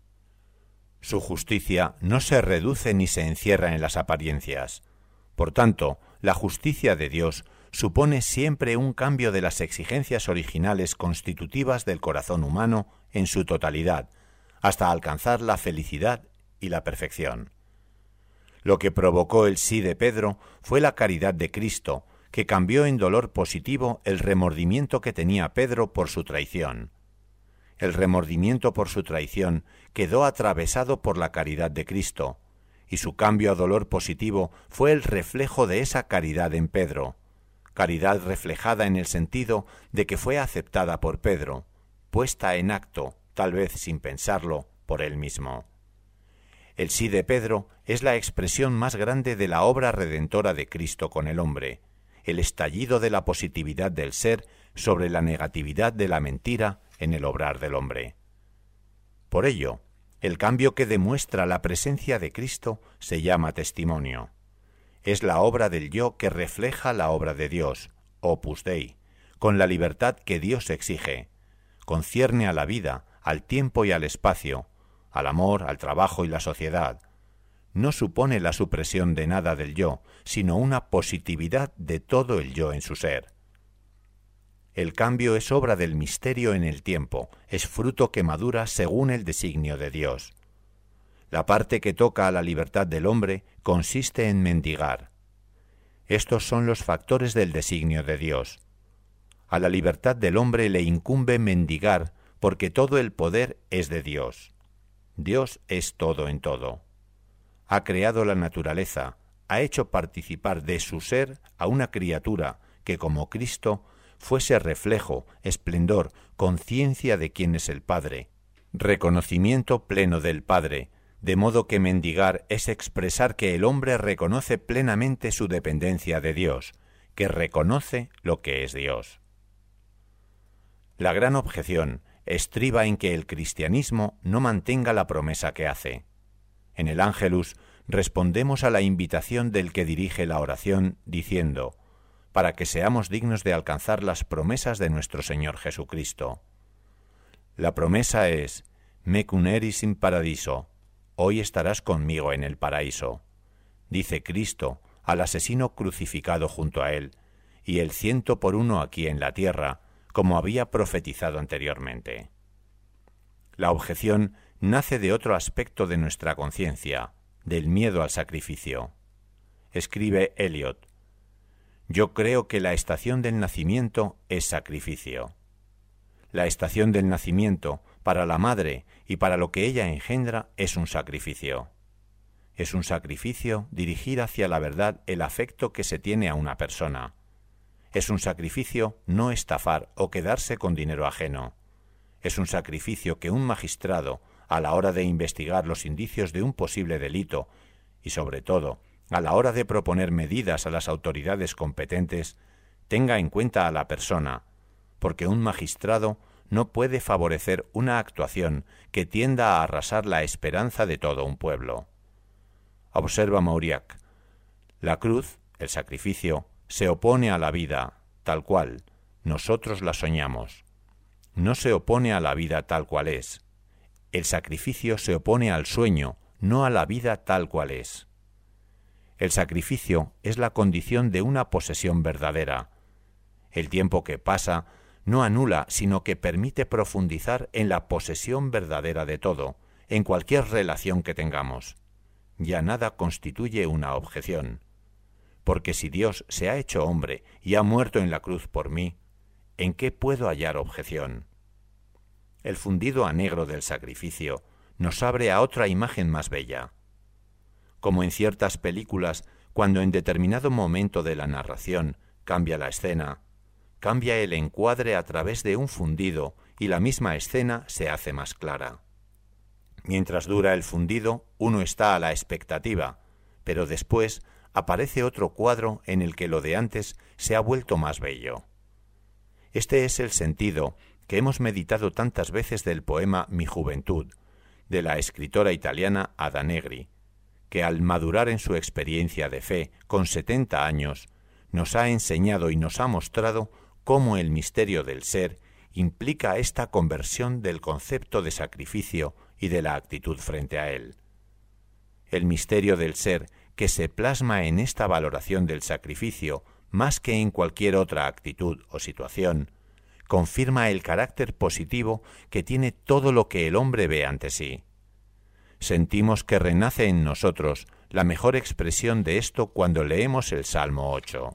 Su justicia no se reduce ni se encierra en las apariencias. Por tanto, la justicia de Dios supone siempre un cambio de las exigencias originales constitutivas del corazón humano en su totalidad, hasta alcanzar la felicidad y la perfección. Lo que provocó el sí de Pedro fue la caridad de Cristo, que cambió en dolor positivo el remordimiento que tenía Pedro por su traición. El remordimiento por su traición quedó atravesado por la caridad de Cristo, y su cambio a dolor positivo fue el reflejo de esa caridad en Pedro, caridad reflejada en el sentido de que fue aceptada por Pedro, puesta en acto, tal vez sin pensarlo, por él mismo. El sí de Pedro es la expresión más grande de la obra redentora de Cristo con el hombre, el estallido de la positividad del ser sobre la negatividad de la mentira en el obrar del hombre. Por ello, el cambio que demuestra la presencia de Cristo se llama testimonio. Es la obra del yo que refleja la obra de Dios, Opus Dei, con la libertad que Dios exige. Concierne a la vida, al tiempo y al espacio, al amor, al trabajo y la sociedad. No supone la supresión de nada del yo, sino una positividad de todo el yo en su ser. El cambio es obra del misterio en el tiempo, es fruto que madura según el designio de Dios. La parte que toca a la libertad del hombre consiste en mendigar. Estos son los factores del designio de Dios. A la libertad del hombre le incumbe mendigar, porque todo el poder es de Dios. Dios es todo en todo. Ha creado la naturaleza, ha hecho participar de su ser a una criatura que, como Cristo, fuese reflejo, esplendor, conciencia de quién es el Padre, reconocimiento pleno del Padre, de modo que mendigar es expresar que el hombre reconoce plenamente su dependencia de Dios, que reconoce lo que es Dios. La gran objeción estriba en que el cristianismo no mantenga la promesa que hace. En el Ángelus respondemos a la invitación del que dirige la oración diciendo, para que seamos dignos de alcanzar las promesas de nuestro Señor Jesucristo. La promesa es, mecum eris in paradiso, hoy estarás conmigo en el paraíso, dice Cristo al asesino crucificado junto a él, y el ciento por uno aquí en la tierra, como había profetizado anteriormente. La objeción nace de otro aspecto de nuestra conciencia, del miedo al sacrificio. Escribe Eliot, yo creo que la estación del nacimiento es sacrificio. La estación del nacimiento, para la madre y para lo que ella engendra, es un sacrificio. Es un sacrificio dirigir hacia la verdad el afecto que se tiene a una persona. Es un sacrificio no estafar o quedarse con dinero ajeno. Es un sacrificio que un magistrado, a la hora de investigar los indicios de un posible delito y, sobre todo, a la hora de proponer medidas a las autoridades competentes, tenga en cuenta a la persona, porque un magistrado no puede favorecer una actuación que tienda a arrasar la esperanza de todo un pueblo. Observa Mauriac, la cruz, el sacrificio, se opone a la vida, tal cual, nosotros la soñamos. No se opone a la vida tal cual es. El sacrificio se opone al sueño, no a la vida tal cual es. El sacrificio es la condición de una posesión verdadera. El tiempo que pasa no anula, sino que permite profundizar en la posesión verdadera de todo, en cualquier relación que tengamos. Ya nada constituye una objeción. Porque si Dios se ha hecho hombre y ha muerto en la cruz por mí, ¿en qué puedo hallar objeción? El fundido a negro del sacrificio nos abre a otra imagen más bella. Como en ciertas películas, cuando en determinado momento de la narración cambia la escena, cambia el encuadre a través de un fundido y la misma escena se hace más clara. Mientras dura el fundido, uno está a la expectativa, pero después aparece otro cuadro en el que lo de antes se ha vuelto más bello. Este es el sentido que hemos meditado tantas veces del poema Mi juventud, de la escritora italiana Ada Negri, que al madurar en su experiencia de fe con setenta años, nos ha enseñado y nos ha mostrado cómo el misterio del ser implica esta conversión del concepto de sacrificio y de la actitud frente a él. El misterio del ser que se plasma en esta valoración del sacrificio más que en cualquier otra actitud o situación, confirma el carácter positivo que tiene todo lo que el hombre ve ante sí. Sentimos que renace en nosotros la mejor expresión de esto cuando leemos el Salmo ocho.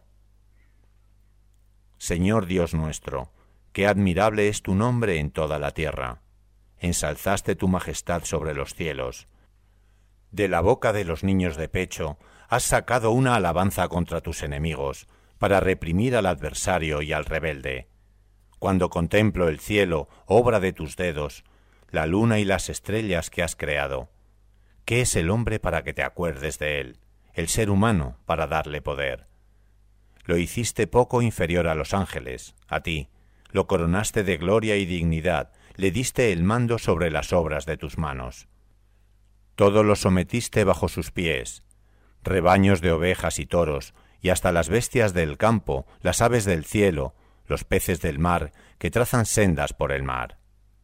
Señor Dios nuestro, qué admirable es tu nombre en toda la tierra. Ensalzaste tu majestad sobre los cielos. De la boca de los niños de pecho has sacado una alabanza contra tus enemigos, para reprimir al adversario y al rebelde. Cuando contemplo el cielo, obra de tus dedos, la luna y las estrellas que has creado, ¿qué es el hombre para que te acuerdes de él, el ser humano para darle poder? Lo hiciste poco inferior a los ángeles, a ti, lo coronaste de gloria y dignidad, le diste el mando sobre las obras de tus manos. Todo lo sometiste bajo sus pies, rebaños de ovejas y toros, y hasta las bestias del campo, las aves del cielo, los peces del mar, que trazan sendas por el mar.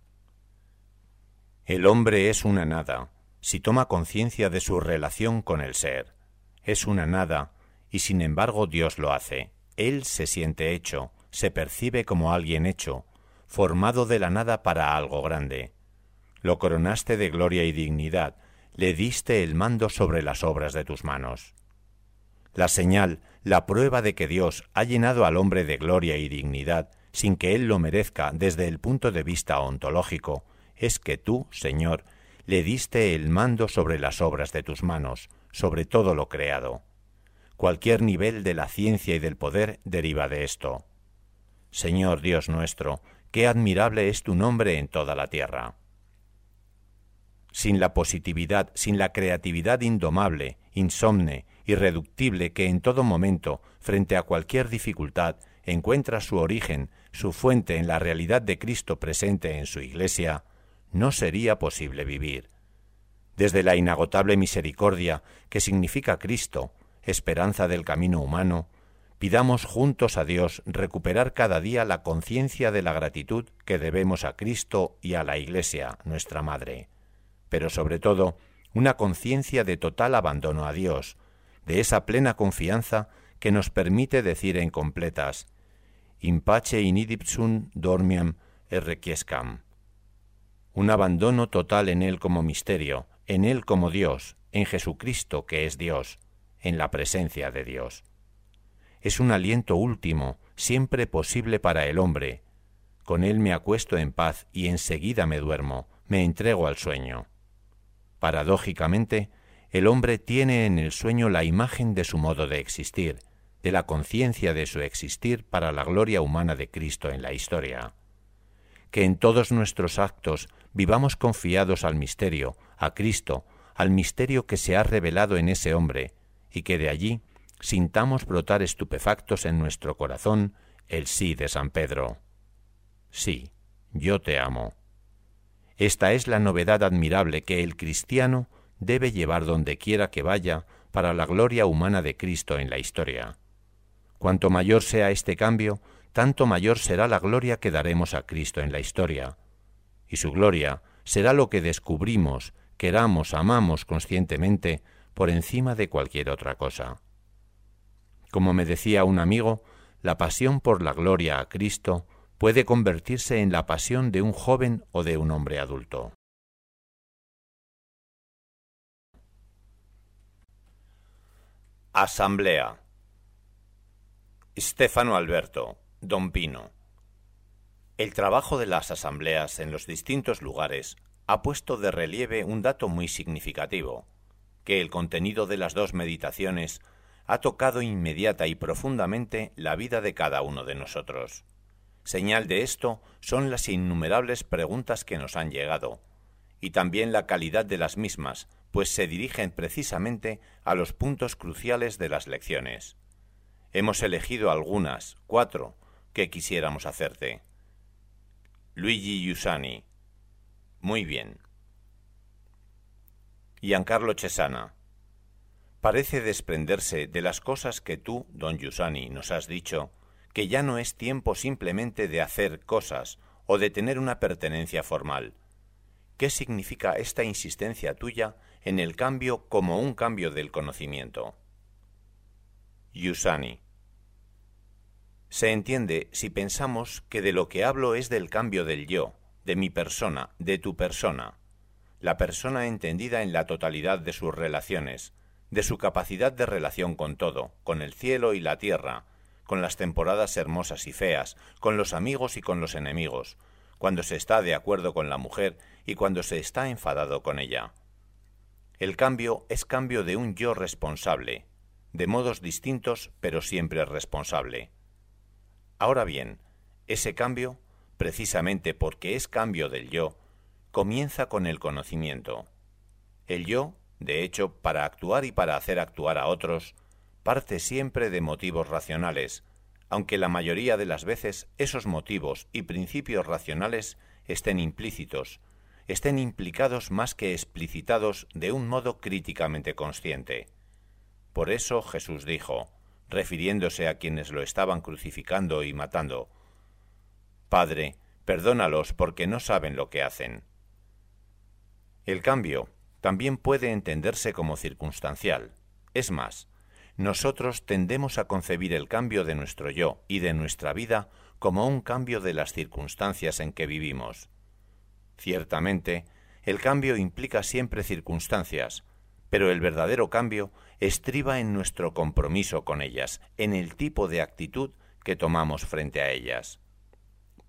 El hombre es una nada, si toma conciencia de su relación con el ser. Es una nada, y sin embargo Dios lo hace. Él se siente hecho, se percibe como alguien hecho, formado de la nada para algo grande. Lo coronaste de gloria y dignidad, le diste el mando sobre las obras de tus manos. La señal, la prueba de que Dios ha llenado al hombre de gloria y dignidad, sin que él lo merezca desde el punto de vista ontológico, es que tú, Señor, le diste el mando sobre las obras de tus manos, sobre todo lo creado. Cualquier nivel de la ciencia y del poder deriva de esto. Señor Dios nuestro, qué admirable es tu nombre en toda la tierra. Sin la positividad, sin la creatividad indomable, insomne, irreductible que en todo momento, frente a cualquier dificultad, encuentra su origen, su fuente en la realidad de Cristo presente en su Iglesia, no sería posible vivir. Desde la inagotable misericordia que significa Cristo, esperanza del camino humano, pidamos juntos a Dios recuperar cada día la conciencia de la gratitud que debemos a Cristo y a la Iglesia, nuestra Madre, pero sobre todo una conciencia de total abandono a Dios, de esa plena confianza que nos permite decir en completas «In pace inidipsum dormiam et requiescam». Un abandono total en Él como misterio, en Él como Dios, en Jesucristo que es Dios, en la presencia de Dios. Es un aliento último, siempre posible para el hombre. Con Él me acuesto en paz y enseguida me duermo, me entrego al sueño. Paradójicamente, el hombre tiene en el sueño la imagen de su modo de existir, de la conciencia de su existir para la gloria humana de Cristo en la historia. Que en todos nuestros actos vivamos confiados al misterio, a Cristo, al misterio que se ha revelado en ese hombre, y que de allí sintamos brotar estupefactos en nuestro corazón el sí de San Pedro. Sí, yo te amo. Esta es la novedad admirable que el cristiano debe llevar donde quiera que vaya para la gloria humana de Cristo en la historia. Cuanto mayor sea este cambio, tanto mayor será la gloria que daremos a Cristo en la historia. Y su gloria será lo que descubrimos, queramos, amamos conscientemente, por encima de cualquier otra cosa. Como me decía un amigo, la pasión por la gloria a Cristo puede convertirse en la pasión de un joven o de un hombre adulto. Asamblea. Stefano Alberto, Don Pino. El trabajo de las asambleas en los distintos lugares ha puesto de relieve un dato muy significativo, que el contenido de las dos meditaciones ha tocado inmediata y profundamente la vida de cada uno de nosotros. Señal de esto son las innumerables preguntas que nos han llegado, y también la calidad de las mismas, pues se dirigen precisamente a los puntos cruciales de las lecciones. Hemos elegido algunas, cuatro, que quisiéramos hacerte. Luigi Giussani. Muy bien. Giancarlo Cesana. Parece desprenderse de las cosas que tú, don Giussani, nos has dicho, que ya no es tiempo simplemente de hacer cosas o de tener una pertenencia formal. ¿Qué significa esta insistencia tuya en el cambio como un cambio del conocimiento? Giussani. Se entiende si pensamos que de lo que hablo es del cambio del yo, de mi persona, de tu persona, la persona entendida en la totalidad de sus relaciones, de su capacidad de relación con todo, con el cielo y la tierra, con las temporadas hermosas y feas, con los amigos y con los enemigos, cuando se está de acuerdo con la mujer y cuando se está enfadado con ella. El cambio es cambio de un yo responsable, de modos distintos pero siempre responsable. Ahora bien, ese cambio, precisamente porque es cambio del yo, comienza con el conocimiento. El yo, de hecho, para actuar y para hacer actuar a otros, parte siempre de motivos racionales, aunque la mayoría de las veces esos motivos y principios racionales estén implícitos, estén implicados más que explicitados de un modo críticamente consciente. Por eso Jesús dijo, refiriéndose a quienes lo estaban crucificando y matando, «Padre, perdónalos porque no saben lo que hacen». El cambio también puede entenderse como circunstancial. Es más, nosotros tendemos a concebir el cambio de nuestro yo y de nuestra vida como un cambio de las circunstancias en que vivimos. Ciertamente, el cambio implica siempre circunstancias, pero el verdadero cambio estriba en nuestro compromiso con ellas, en el tipo de actitud que tomamos frente a ellas.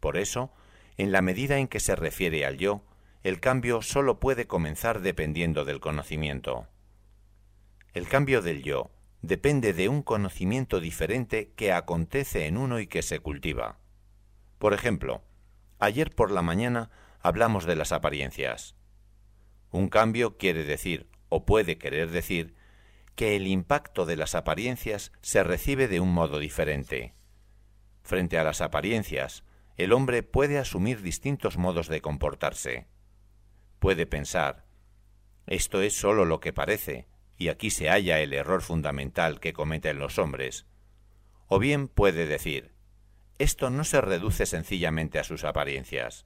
Por eso, en la medida en que se refiere al yo, el cambio sólo puede comenzar dependiendo del conocimiento. El cambio del yo depende de un conocimiento diferente que acontece en uno y que se cultiva. Por ejemplo, ayer por la mañana hablamos de las apariencias. Un cambio quiere decir, o puede querer decir, que el impacto de las apariencias se recibe de un modo diferente. Frente a las apariencias, el hombre puede asumir distintos modos de comportarse. Puede pensar, esto es sólo lo que parece, y aquí se halla el error fundamental que cometen los hombres. O bien puede decir, esto no se reduce sencillamente a sus apariencias.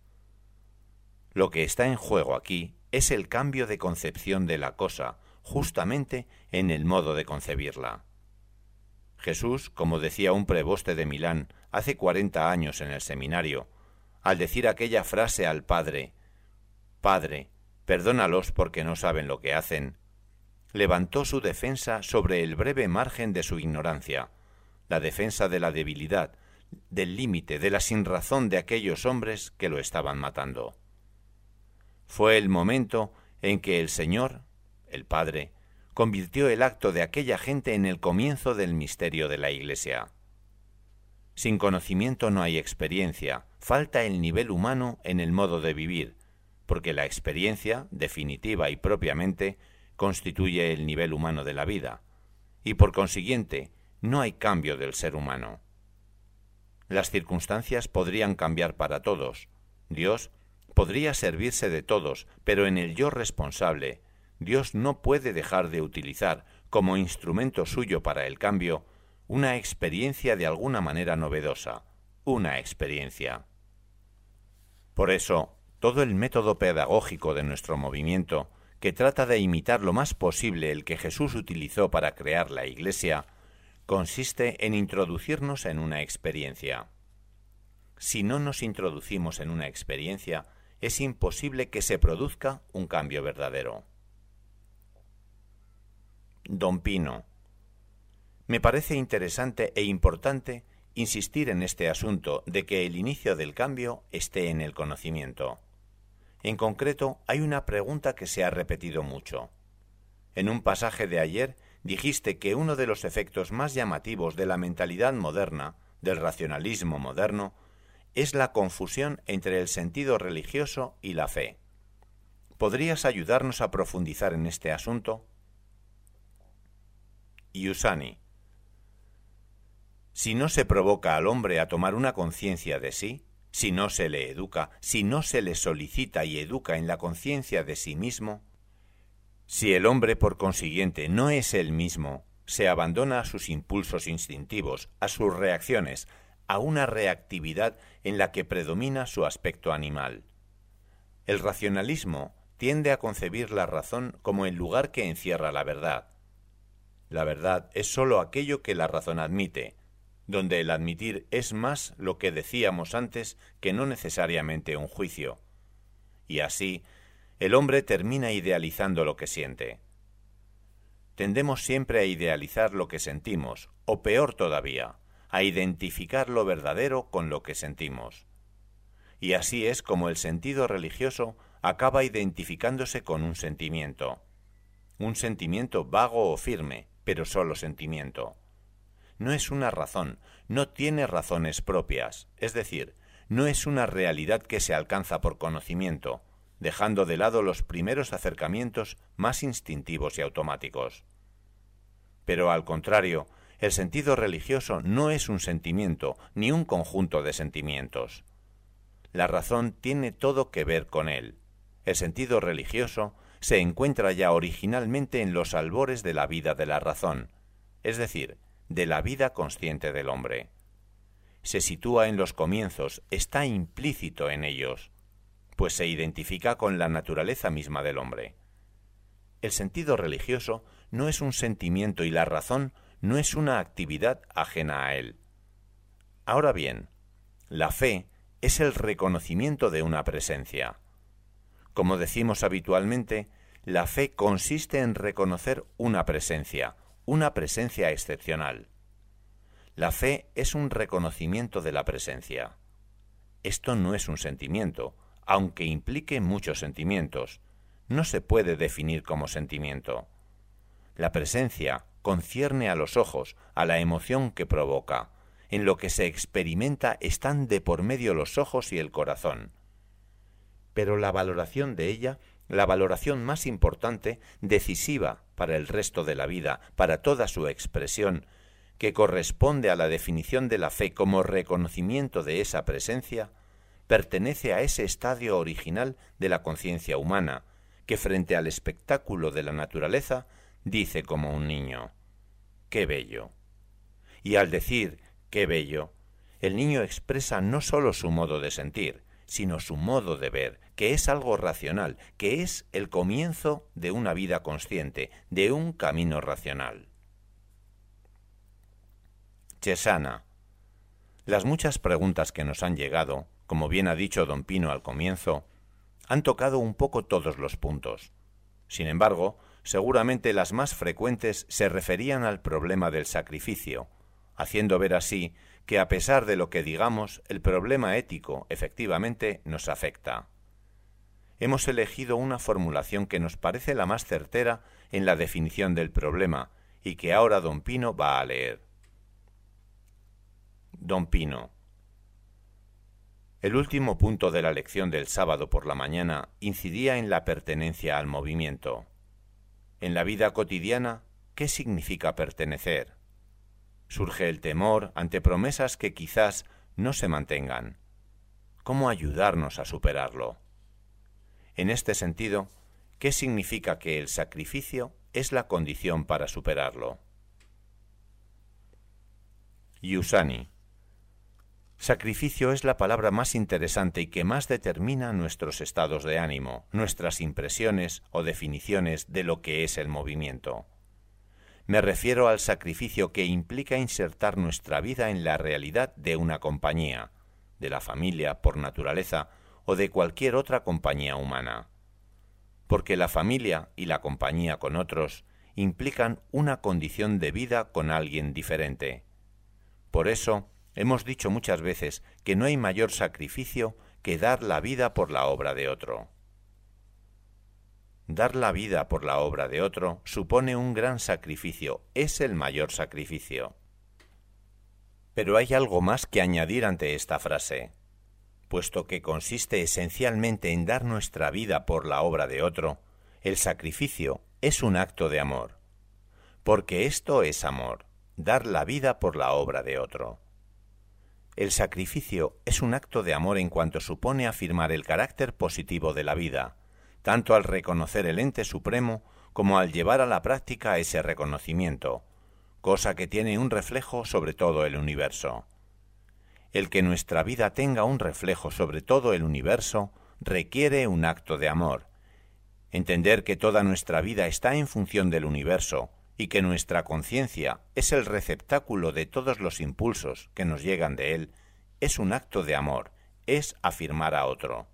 Lo que está en juego aquí es el cambio de concepción de la cosa, justamente en el modo de concebirla. Jesús, como decía un preboste de Milán hace cuarenta años en el seminario, al decir aquella frase al Padre, «Padre, perdónalos porque no saben lo que hacen», levantó su defensa sobre el breve margen de su ignorancia, la defensa de la debilidad, del límite, de la sinrazón de aquellos hombres que lo estaban matando. Fue el momento en que el Señor, el Padre, convirtió el acto de aquella gente en el comienzo del misterio de la Iglesia. Sin conocimiento no hay experiencia, falta el nivel humano en el modo de vivir, porque la experiencia, definitiva y propiamente, constituye el nivel humano de la vida, y por consiguiente no hay cambio del ser humano. Las circunstancias podrían cambiar para todos, Dios podría servirse de todos, pero en el yo responsable, Dios no puede dejar de utilizar como instrumento suyo para el cambio una experiencia de alguna manera novedosa, una experiencia. Por eso, todo el método pedagógico de nuestro movimiento, que trata de imitar lo más posible el que Jesús utilizó para crear la Iglesia, consiste en introducirnos en una experiencia. Si no nos introducimos en una experiencia, es imposible que se produzca un cambio verdadero. Don Pino. Me parece interesante e importante insistir en este asunto de que el inicio del cambio esté en el conocimiento. En concreto, hay una pregunta que se ha repetido mucho. En un pasaje de ayer dijiste que uno de los efectos más llamativos de la mentalidad moderna, del racionalismo moderno, es la confusión entre el sentido religioso y la fe. ¿Podrías ayudarnos a profundizar en este asunto? Giussani. Si no se provoca al hombre a tomar una conciencia de sí, si no se le educa, si no se le solicita y educa en la conciencia de sí mismo, si el hombre, por consiguiente, no es él mismo, se abandona a sus impulsos instintivos, a sus reacciones, a una reactividad en la que predomina su aspecto animal. El racionalismo tiende a concebir la razón como el lugar que encierra la verdad. La verdad es sólo aquello que la razón admite, donde el admitir es más lo que decíamos antes que no necesariamente un juicio. Y así, el hombre termina idealizando lo que siente. Tendemos siempre a idealizar lo que sentimos, o peor todavía, a identificar lo verdadero con lo que sentimos. Y así es como el sentido religioso acaba identificándose con un sentimiento. Un sentimiento vago o firme, pero solo sentimiento. No es una razón, no tiene razones propias, es decir, no es una realidad que se alcanza por conocimiento, dejando de lado los primeros acercamientos más instintivos y automáticos. Pero al contrario, el sentido religioso no es un sentimiento ni un conjunto de sentimientos. La razón tiene todo que ver con él. El sentido religioso se encuentra ya originalmente en los albores de la vida de la razón, es decir, de la vida consciente del hombre. Se sitúa en los comienzos, está implícito en ellos, pues se identifica con la naturaleza misma del hombre. El sentido religioso no es un sentimiento y la razón no es una actividad ajena a él. Ahora bien, la fe es el reconocimiento de una presencia. Como decimos habitualmente, la fe consiste en reconocer una presencia, una presencia excepcional. La fe es un reconocimiento de la presencia. esto no es un sentimiento, aunque implique muchos sentimientos. No se puede definir como sentimiento. La presencia concierne a los ojos, a la emoción que provoca. En lo que se experimenta están de por medio los ojos y el corazón. Pero la valoración de ella, la valoración más importante, decisiva para el resto de la vida, para toda su expresión, que corresponde a la definición de la fe como reconocimiento de esa presencia, pertenece a ese estadio original de la conciencia humana, que frente al espectáculo de la naturaleza dice como un niño: ¡qué bello! Y al decir ¡qué bello!, el niño expresa no sólo su modo de sentir, sino su modo de ver, que es algo racional, que es el comienzo de una vida consciente, de un camino racional. Chesana. Las muchas preguntas que nos han llegado, como bien ha dicho don Pino al comienzo, han tocado un poco todos los puntos. Sin embargo, seguramente las más frecuentes se referían al problema del sacrificio, haciendo ver así que a pesar de lo que digamos, el problema ético efectivamente nos afecta. Hemos elegido una formulación que nos parece la más certera en la definición del problema y que ahora don Pino va a leer. Don Pino. El último punto de la lección del sábado por la mañana incidía en la pertenencia al movimiento. En la vida cotidiana, ¿qué significa pertenecer? Surge el temor ante promesas que quizás no se mantengan. ¿Cómo ayudarnos a superarlo? En este sentido, ¿qué significa que el sacrificio es la condición para superarlo? Yusani. Sacrificio es la palabra más interesante y que más determina nuestros estados de ánimo, nuestras impresiones o definiciones de lo que es el movimiento. Me refiero al sacrificio que implica insertar nuestra vida en la realidad de una compañía, de la familia por naturaleza o de cualquier otra compañía humana. Porque la familia y la compañía con otros implican una condición de vida con alguien diferente. Por eso, hemos dicho muchas veces que no hay mayor sacrificio que dar la vida por la obra de otro. Dar la vida por la obra de otro supone un gran sacrificio, es el mayor sacrificio. Pero hay algo más que añadir ante esta frase. Puesto que consiste esencialmente en dar nuestra vida por la obra de otro, el sacrificio es un acto de amor. Porque esto es amor, dar la vida por la obra de otro. El sacrificio es un acto de amor en cuanto supone afirmar el carácter positivo de la vida, tanto al reconocer el ente supremo como al llevar a la práctica ese reconocimiento, cosa que tiene un reflejo sobre todo el universo. El que nuestra vida tenga un reflejo sobre todo el universo requiere un acto de amor. Entender que toda nuestra vida está en función del universo y que nuestra conciencia es el receptáculo de todos los impulsos que nos llegan de él, es un acto de amor, es afirmar a otro.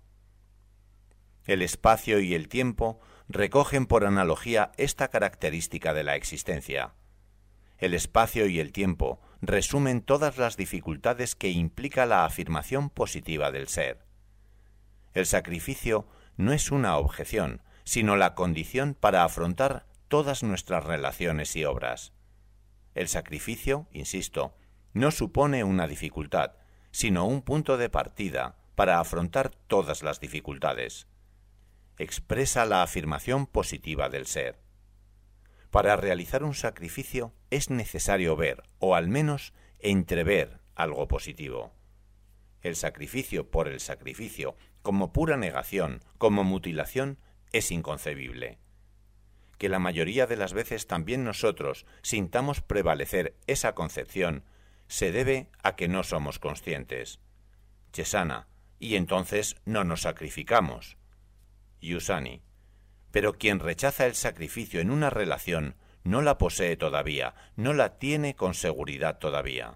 El espacio y el tiempo recogen por analogía esta característica de la existencia. El espacio y el tiempo resumen todas las dificultades que implica la afirmación positiva del ser. El sacrificio no es una objeción, sino la condición para afrontar todas nuestras relaciones y obras. El sacrificio, insisto, no supone una dificultad, sino un punto de partida para afrontar todas las dificultades. Expresa la afirmación positiva del ser. Para realizar un sacrificio es necesario ver, o al menos entrever, algo positivo. El sacrificio por el sacrificio, como pura negación, como mutilación, es inconcebible. Que la mayoría de las veces también nosotros sintamos prevalecer esa concepción se debe a que no somos conscientes. Chesana, y entonces no nos sacrificamos. Yusani, pero quien rechaza el sacrificio en una relación no la posee todavía, no la tiene con seguridad todavía.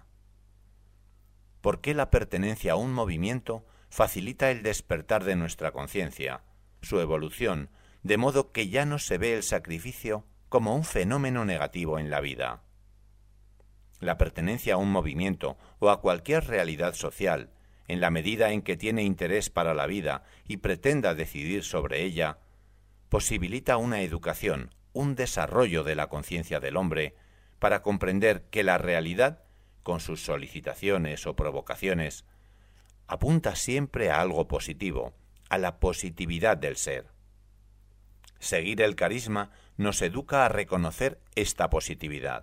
¿Por qué la pertenencia a un movimiento facilita el despertar de nuestra conciencia, su evolución, de modo que ya no se ve el sacrificio como un fenómeno negativo en la vida? La pertenencia a un movimiento o a cualquier realidad social en la medida en que tiene interés para la vida y pretenda decidir sobre ella, posibilita una educación, un desarrollo de la conciencia del hombre para comprender que la realidad, con sus solicitaciones o provocaciones, apunta siempre a algo positivo, a la positividad del ser. Seguir el carisma nos educa a reconocer esta positividad.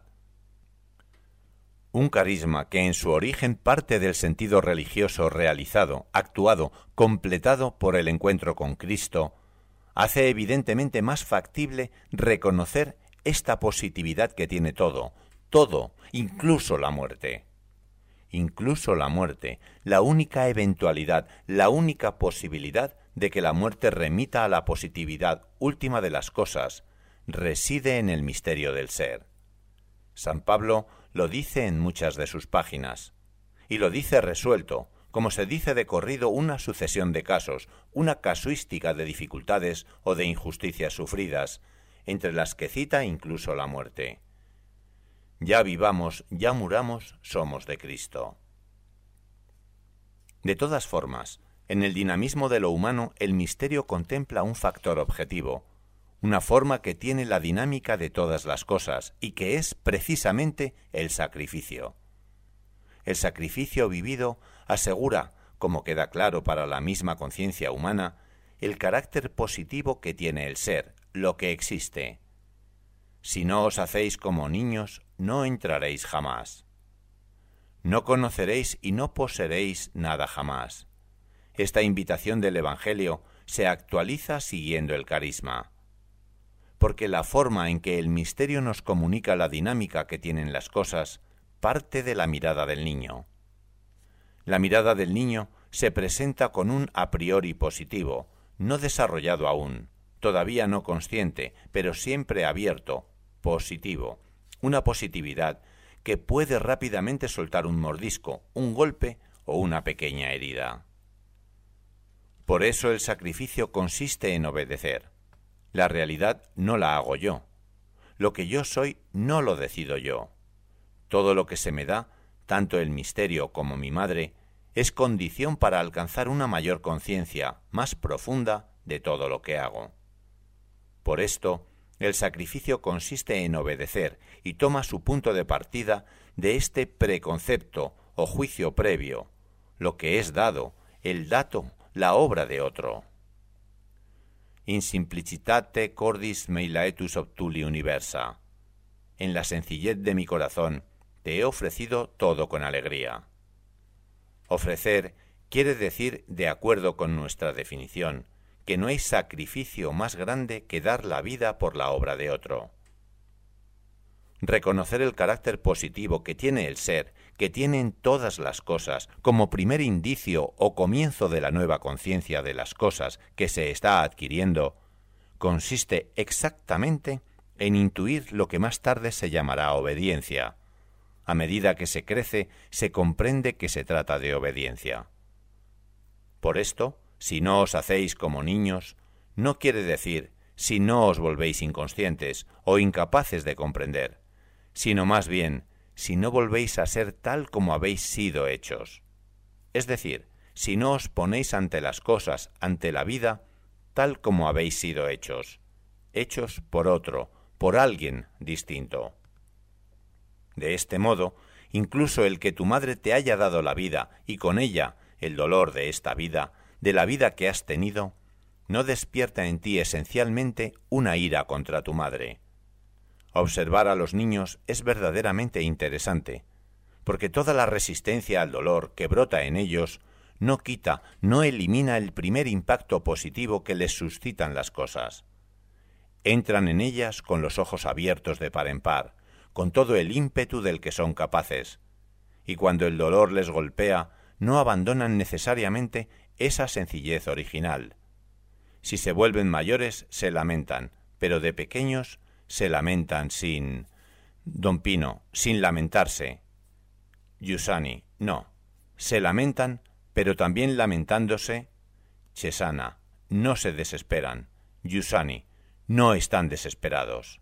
Un carisma que en su origen parte del sentido religioso realizado, actuado, completado por el encuentro con Cristo, hace evidentemente más factible reconocer esta positividad que tiene todo, todo, incluso la muerte. Incluso la muerte, la única eventualidad, la única posibilidad de que la muerte remita a la positividad última de las cosas, reside en el misterio del ser. San Pablo lo dice en muchas de sus páginas, y lo dice resuelto, como se dice de corrido una sucesión de casos, una casuística de dificultades o de injusticias sufridas, entre las que cita incluso la muerte. Ya vivamos, ya muramos, somos de Cristo. De todas formas, en el dinamismo de lo humano el misterio contempla un factor objetivo, una forma que tiene la dinámica de todas las cosas y que es precisamente el sacrificio. El sacrificio vivido asegura, como queda claro para la misma conciencia humana, el carácter positivo que tiene el ser, lo que existe. Si no os hacéis como niños, no entraréis jamás. No conoceréis y no poseeréis nada jamás. Esta invitación del Evangelio se actualiza siguiendo el carisma, porque la forma en que el misterio nos comunica la dinámica que tienen las cosas parte de la mirada del niño. La mirada del niño se presenta con un a priori positivo, no desarrollado aún, todavía no consciente, pero siempre abierto, positivo, una positividad que puede rápidamente soltar un mordisco, un golpe o una pequeña herida. Por eso el sacrificio consiste en obedecer. La realidad no la hago yo. Lo que yo soy no lo decido yo. Todo lo que se me da, tanto el misterio como mi madre, es condición para alcanzar una mayor conciencia, más profunda, de todo lo que hago. Por esto, el sacrificio consiste en obedecer y toma su punto de partida de este preconcepto o juicio previo, lo que es dado, el dato, la obra de otro. In simplicitate cordis mei laetus obtuli universa. En la sencillez de mi corazón te he ofrecido todo con alegría. Ofrecer quiere decir, de acuerdo con nuestra definición, que no hay sacrificio más grande que dar la vida por la obra de otro. Reconocer el carácter positivo que tiene el ser, que tienen todas las cosas, como primer indicio o comienzo de la nueva conciencia de las cosas que se está adquiriendo, consiste exactamente en intuir lo que más tarde se llamará obediencia. A medida que se crece, se comprende que se trata de obediencia. Por esto, si no os hacéis como niños, no quiere decir si no os volvéis inconscientes o incapaces de comprender, sino más bien si no volvéis a ser tal como habéis sido hechos. Es decir, si no os ponéis ante las cosas, ante la vida, tal como habéis sido hechos, hechos por otro, por alguien distinto. De este modo, incluso el que tu madre te haya dado la vida y con ella el dolor de esta vida, de la vida que has tenido, no despierta en ti esencialmente una ira contra tu madre. Observar a los niños es verdaderamente interesante, porque toda la resistencia al dolor que brota en ellos no quita, no elimina el primer impacto positivo que les suscitan las cosas. Entran en ellas con los ojos abiertos de par en par, con todo el ímpetu del que son capaces, y cuando el dolor les golpea, no abandonan necesariamente esa sencillez original. Si se vuelven mayores, se lamentan, pero de pequeños se lamentan sin... Don Pino, sin lamentarse. Giussani, no. Se lamentan, pero también lamentándose. Cesana, no se desesperan. Giussani, no están desesperados.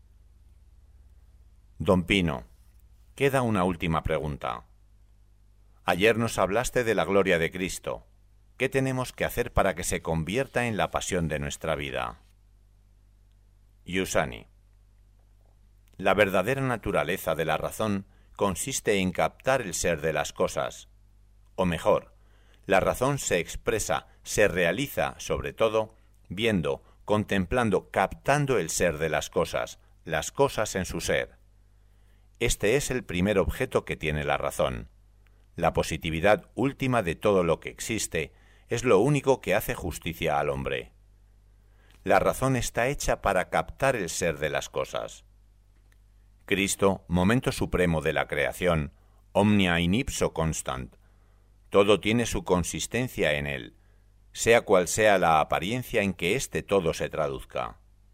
Don Pino, queda una última pregunta. Ayer nos hablaste de la gloria de Cristo. ¿Qué tenemos que hacer para que se convierta en la pasión de nuestra vida? Giussani. La verdadera naturaleza de la razón consiste en captar el ser de las cosas. O mejor, la razón se expresa, se realiza, sobre todo, viendo, contemplando, captando el ser de las cosas, las cosas en su ser. Este es el primer objeto que tiene la razón. La positividad última de todo lo que existe es lo único que hace justicia al hombre. La razón está hecha para captar el ser de las cosas. Cristo, momento supremo de la creación, omnia in ipso constant. Todo tiene su consistencia en él, sea cual sea la apariencia en que este todo se traduzca.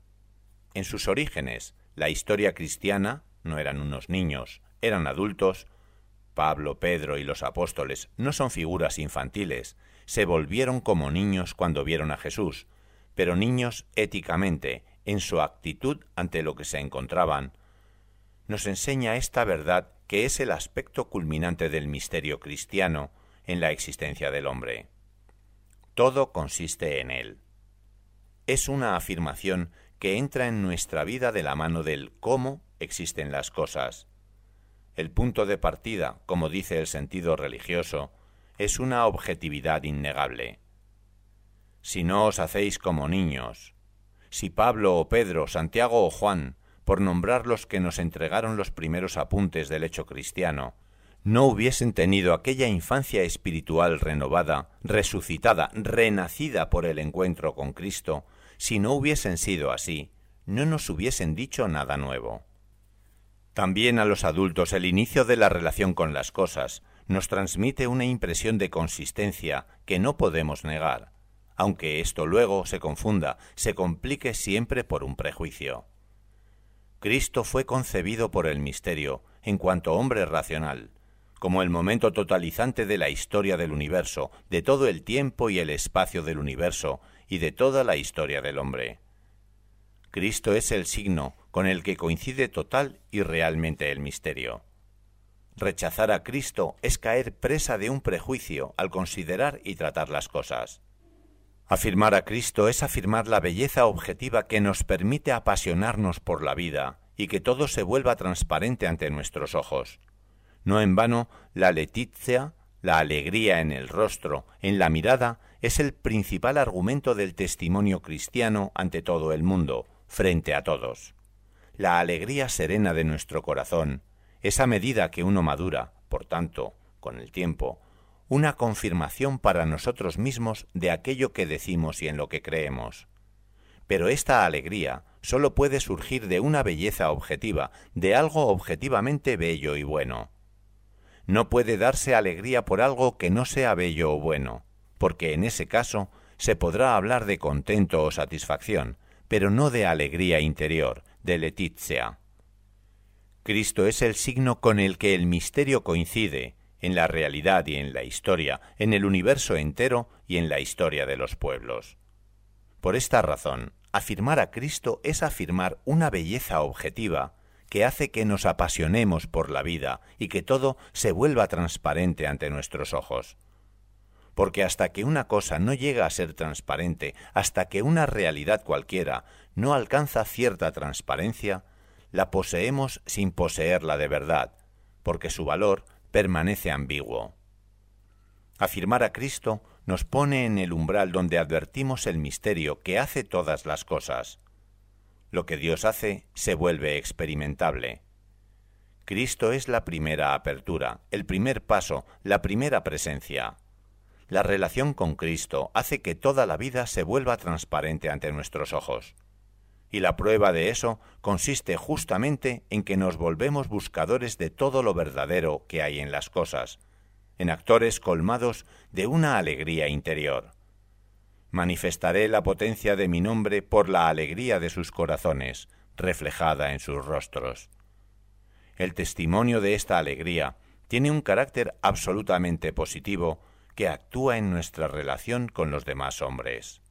En sus orígenes, la historia cristiana no eran unos niños, eran adultos. Pablo, Pedro y los apóstoles no son figuras infantiles, se volvieron como niños cuando vieron a Jesús, pero niños éticamente, en su actitud ante lo que se encontraban. Nos enseña esta verdad que es el aspecto culminante del misterio cristiano en la existencia del hombre. Todo consiste en él. Es una afirmación que entra en nuestra vida de la mano del cómo existen las cosas. El punto de partida, como dice el sentido religioso, es una objetividad innegable. Si no os hacéis como niños, si Pablo o Pedro, Santiago o Juan, por nombrar los que nos entregaron los primeros apuntes del hecho cristiano, no hubiesen tenido aquella infancia espiritual renovada, resucitada, renacida por el encuentro con Cristo, si no hubiesen sido así, no nos hubiesen dicho nada nuevo. También a los adultos el inicio de la relación con las cosas nos transmite una impresión de consistencia que no podemos negar, aunque esto luego se confunda, se complique siempre por un prejuicio. Cristo fue concebido por el misterio, en cuanto hombre racional, como el momento totalizante de la historia del universo, de todo el tiempo y el espacio del universo, y de toda la historia del hombre. Cristo es el signo con el que coincide total y realmente el misterio. Rechazar a Cristo es caer presa de un prejuicio al considerar y tratar las cosas. Afirmar a Cristo es afirmar la belleza objetiva que nos permite apasionarnos por la vida y que todo se vuelva transparente ante nuestros ojos. No en vano, la letizia, la alegría en el rostro, en la mirada, es el principal argumento del testimonio cristiano ante todo el mundo, frente a todos. La alegría serena de nuestro corazón es a medida que uno madura, por tanto, con el tiempo, una confirmación para nosotros mismos de aquello que decimos y en lo que creemos. Pero esta alegría sólo puede surgir de una belleza objetiva, de algo objetivamente bello y bueno. No puede darse alegría por algo que no sea bello o bueno, porque en ese caso se podrá hablar de contento o satisfacción, pero no de alegría interior, de letizia. Cristo es el signo con el que el misterio coincide, en la realidad y en la historia, en el universo entero y en la historia de los pueblos. Por esta razón, afirmar a Cristo es afirmar una belleza objetiva que hace que nos apasionemos por la vida y que todo se vuelva transparente ante nuestros ojos. Porque hasta que una cosa no llega a ser transparente, hasta que una realidad cualquiera no alcanza cierta transparencia, la poseemos sin poseerla de verdad, porque su valor permanece ambiguo. Afirmar a Cristo nos pone en el umbral donde advertimos el misterio que hace todas las cosas. Lo que Dios hace se vuelve experimentable. Cristo es la primera apertura, el primer paso, la primera presencia. La relación con Cristo hace que toda la vida se vuelva transparente ante nuestros ojos. Y la prueba de eso consiste justamente en que nos volvemos buscadores de todo lo verdadero que hay en las cosas, en actores colmados de una alegría interior. Manifestaré la potencia de mi nombre por la alegría de sus corazones, reflejada en sus rostros. El testimonio de esta alegría tiene un carácter absolutamente positivo que actúa en nuestra relación con los demás hombres.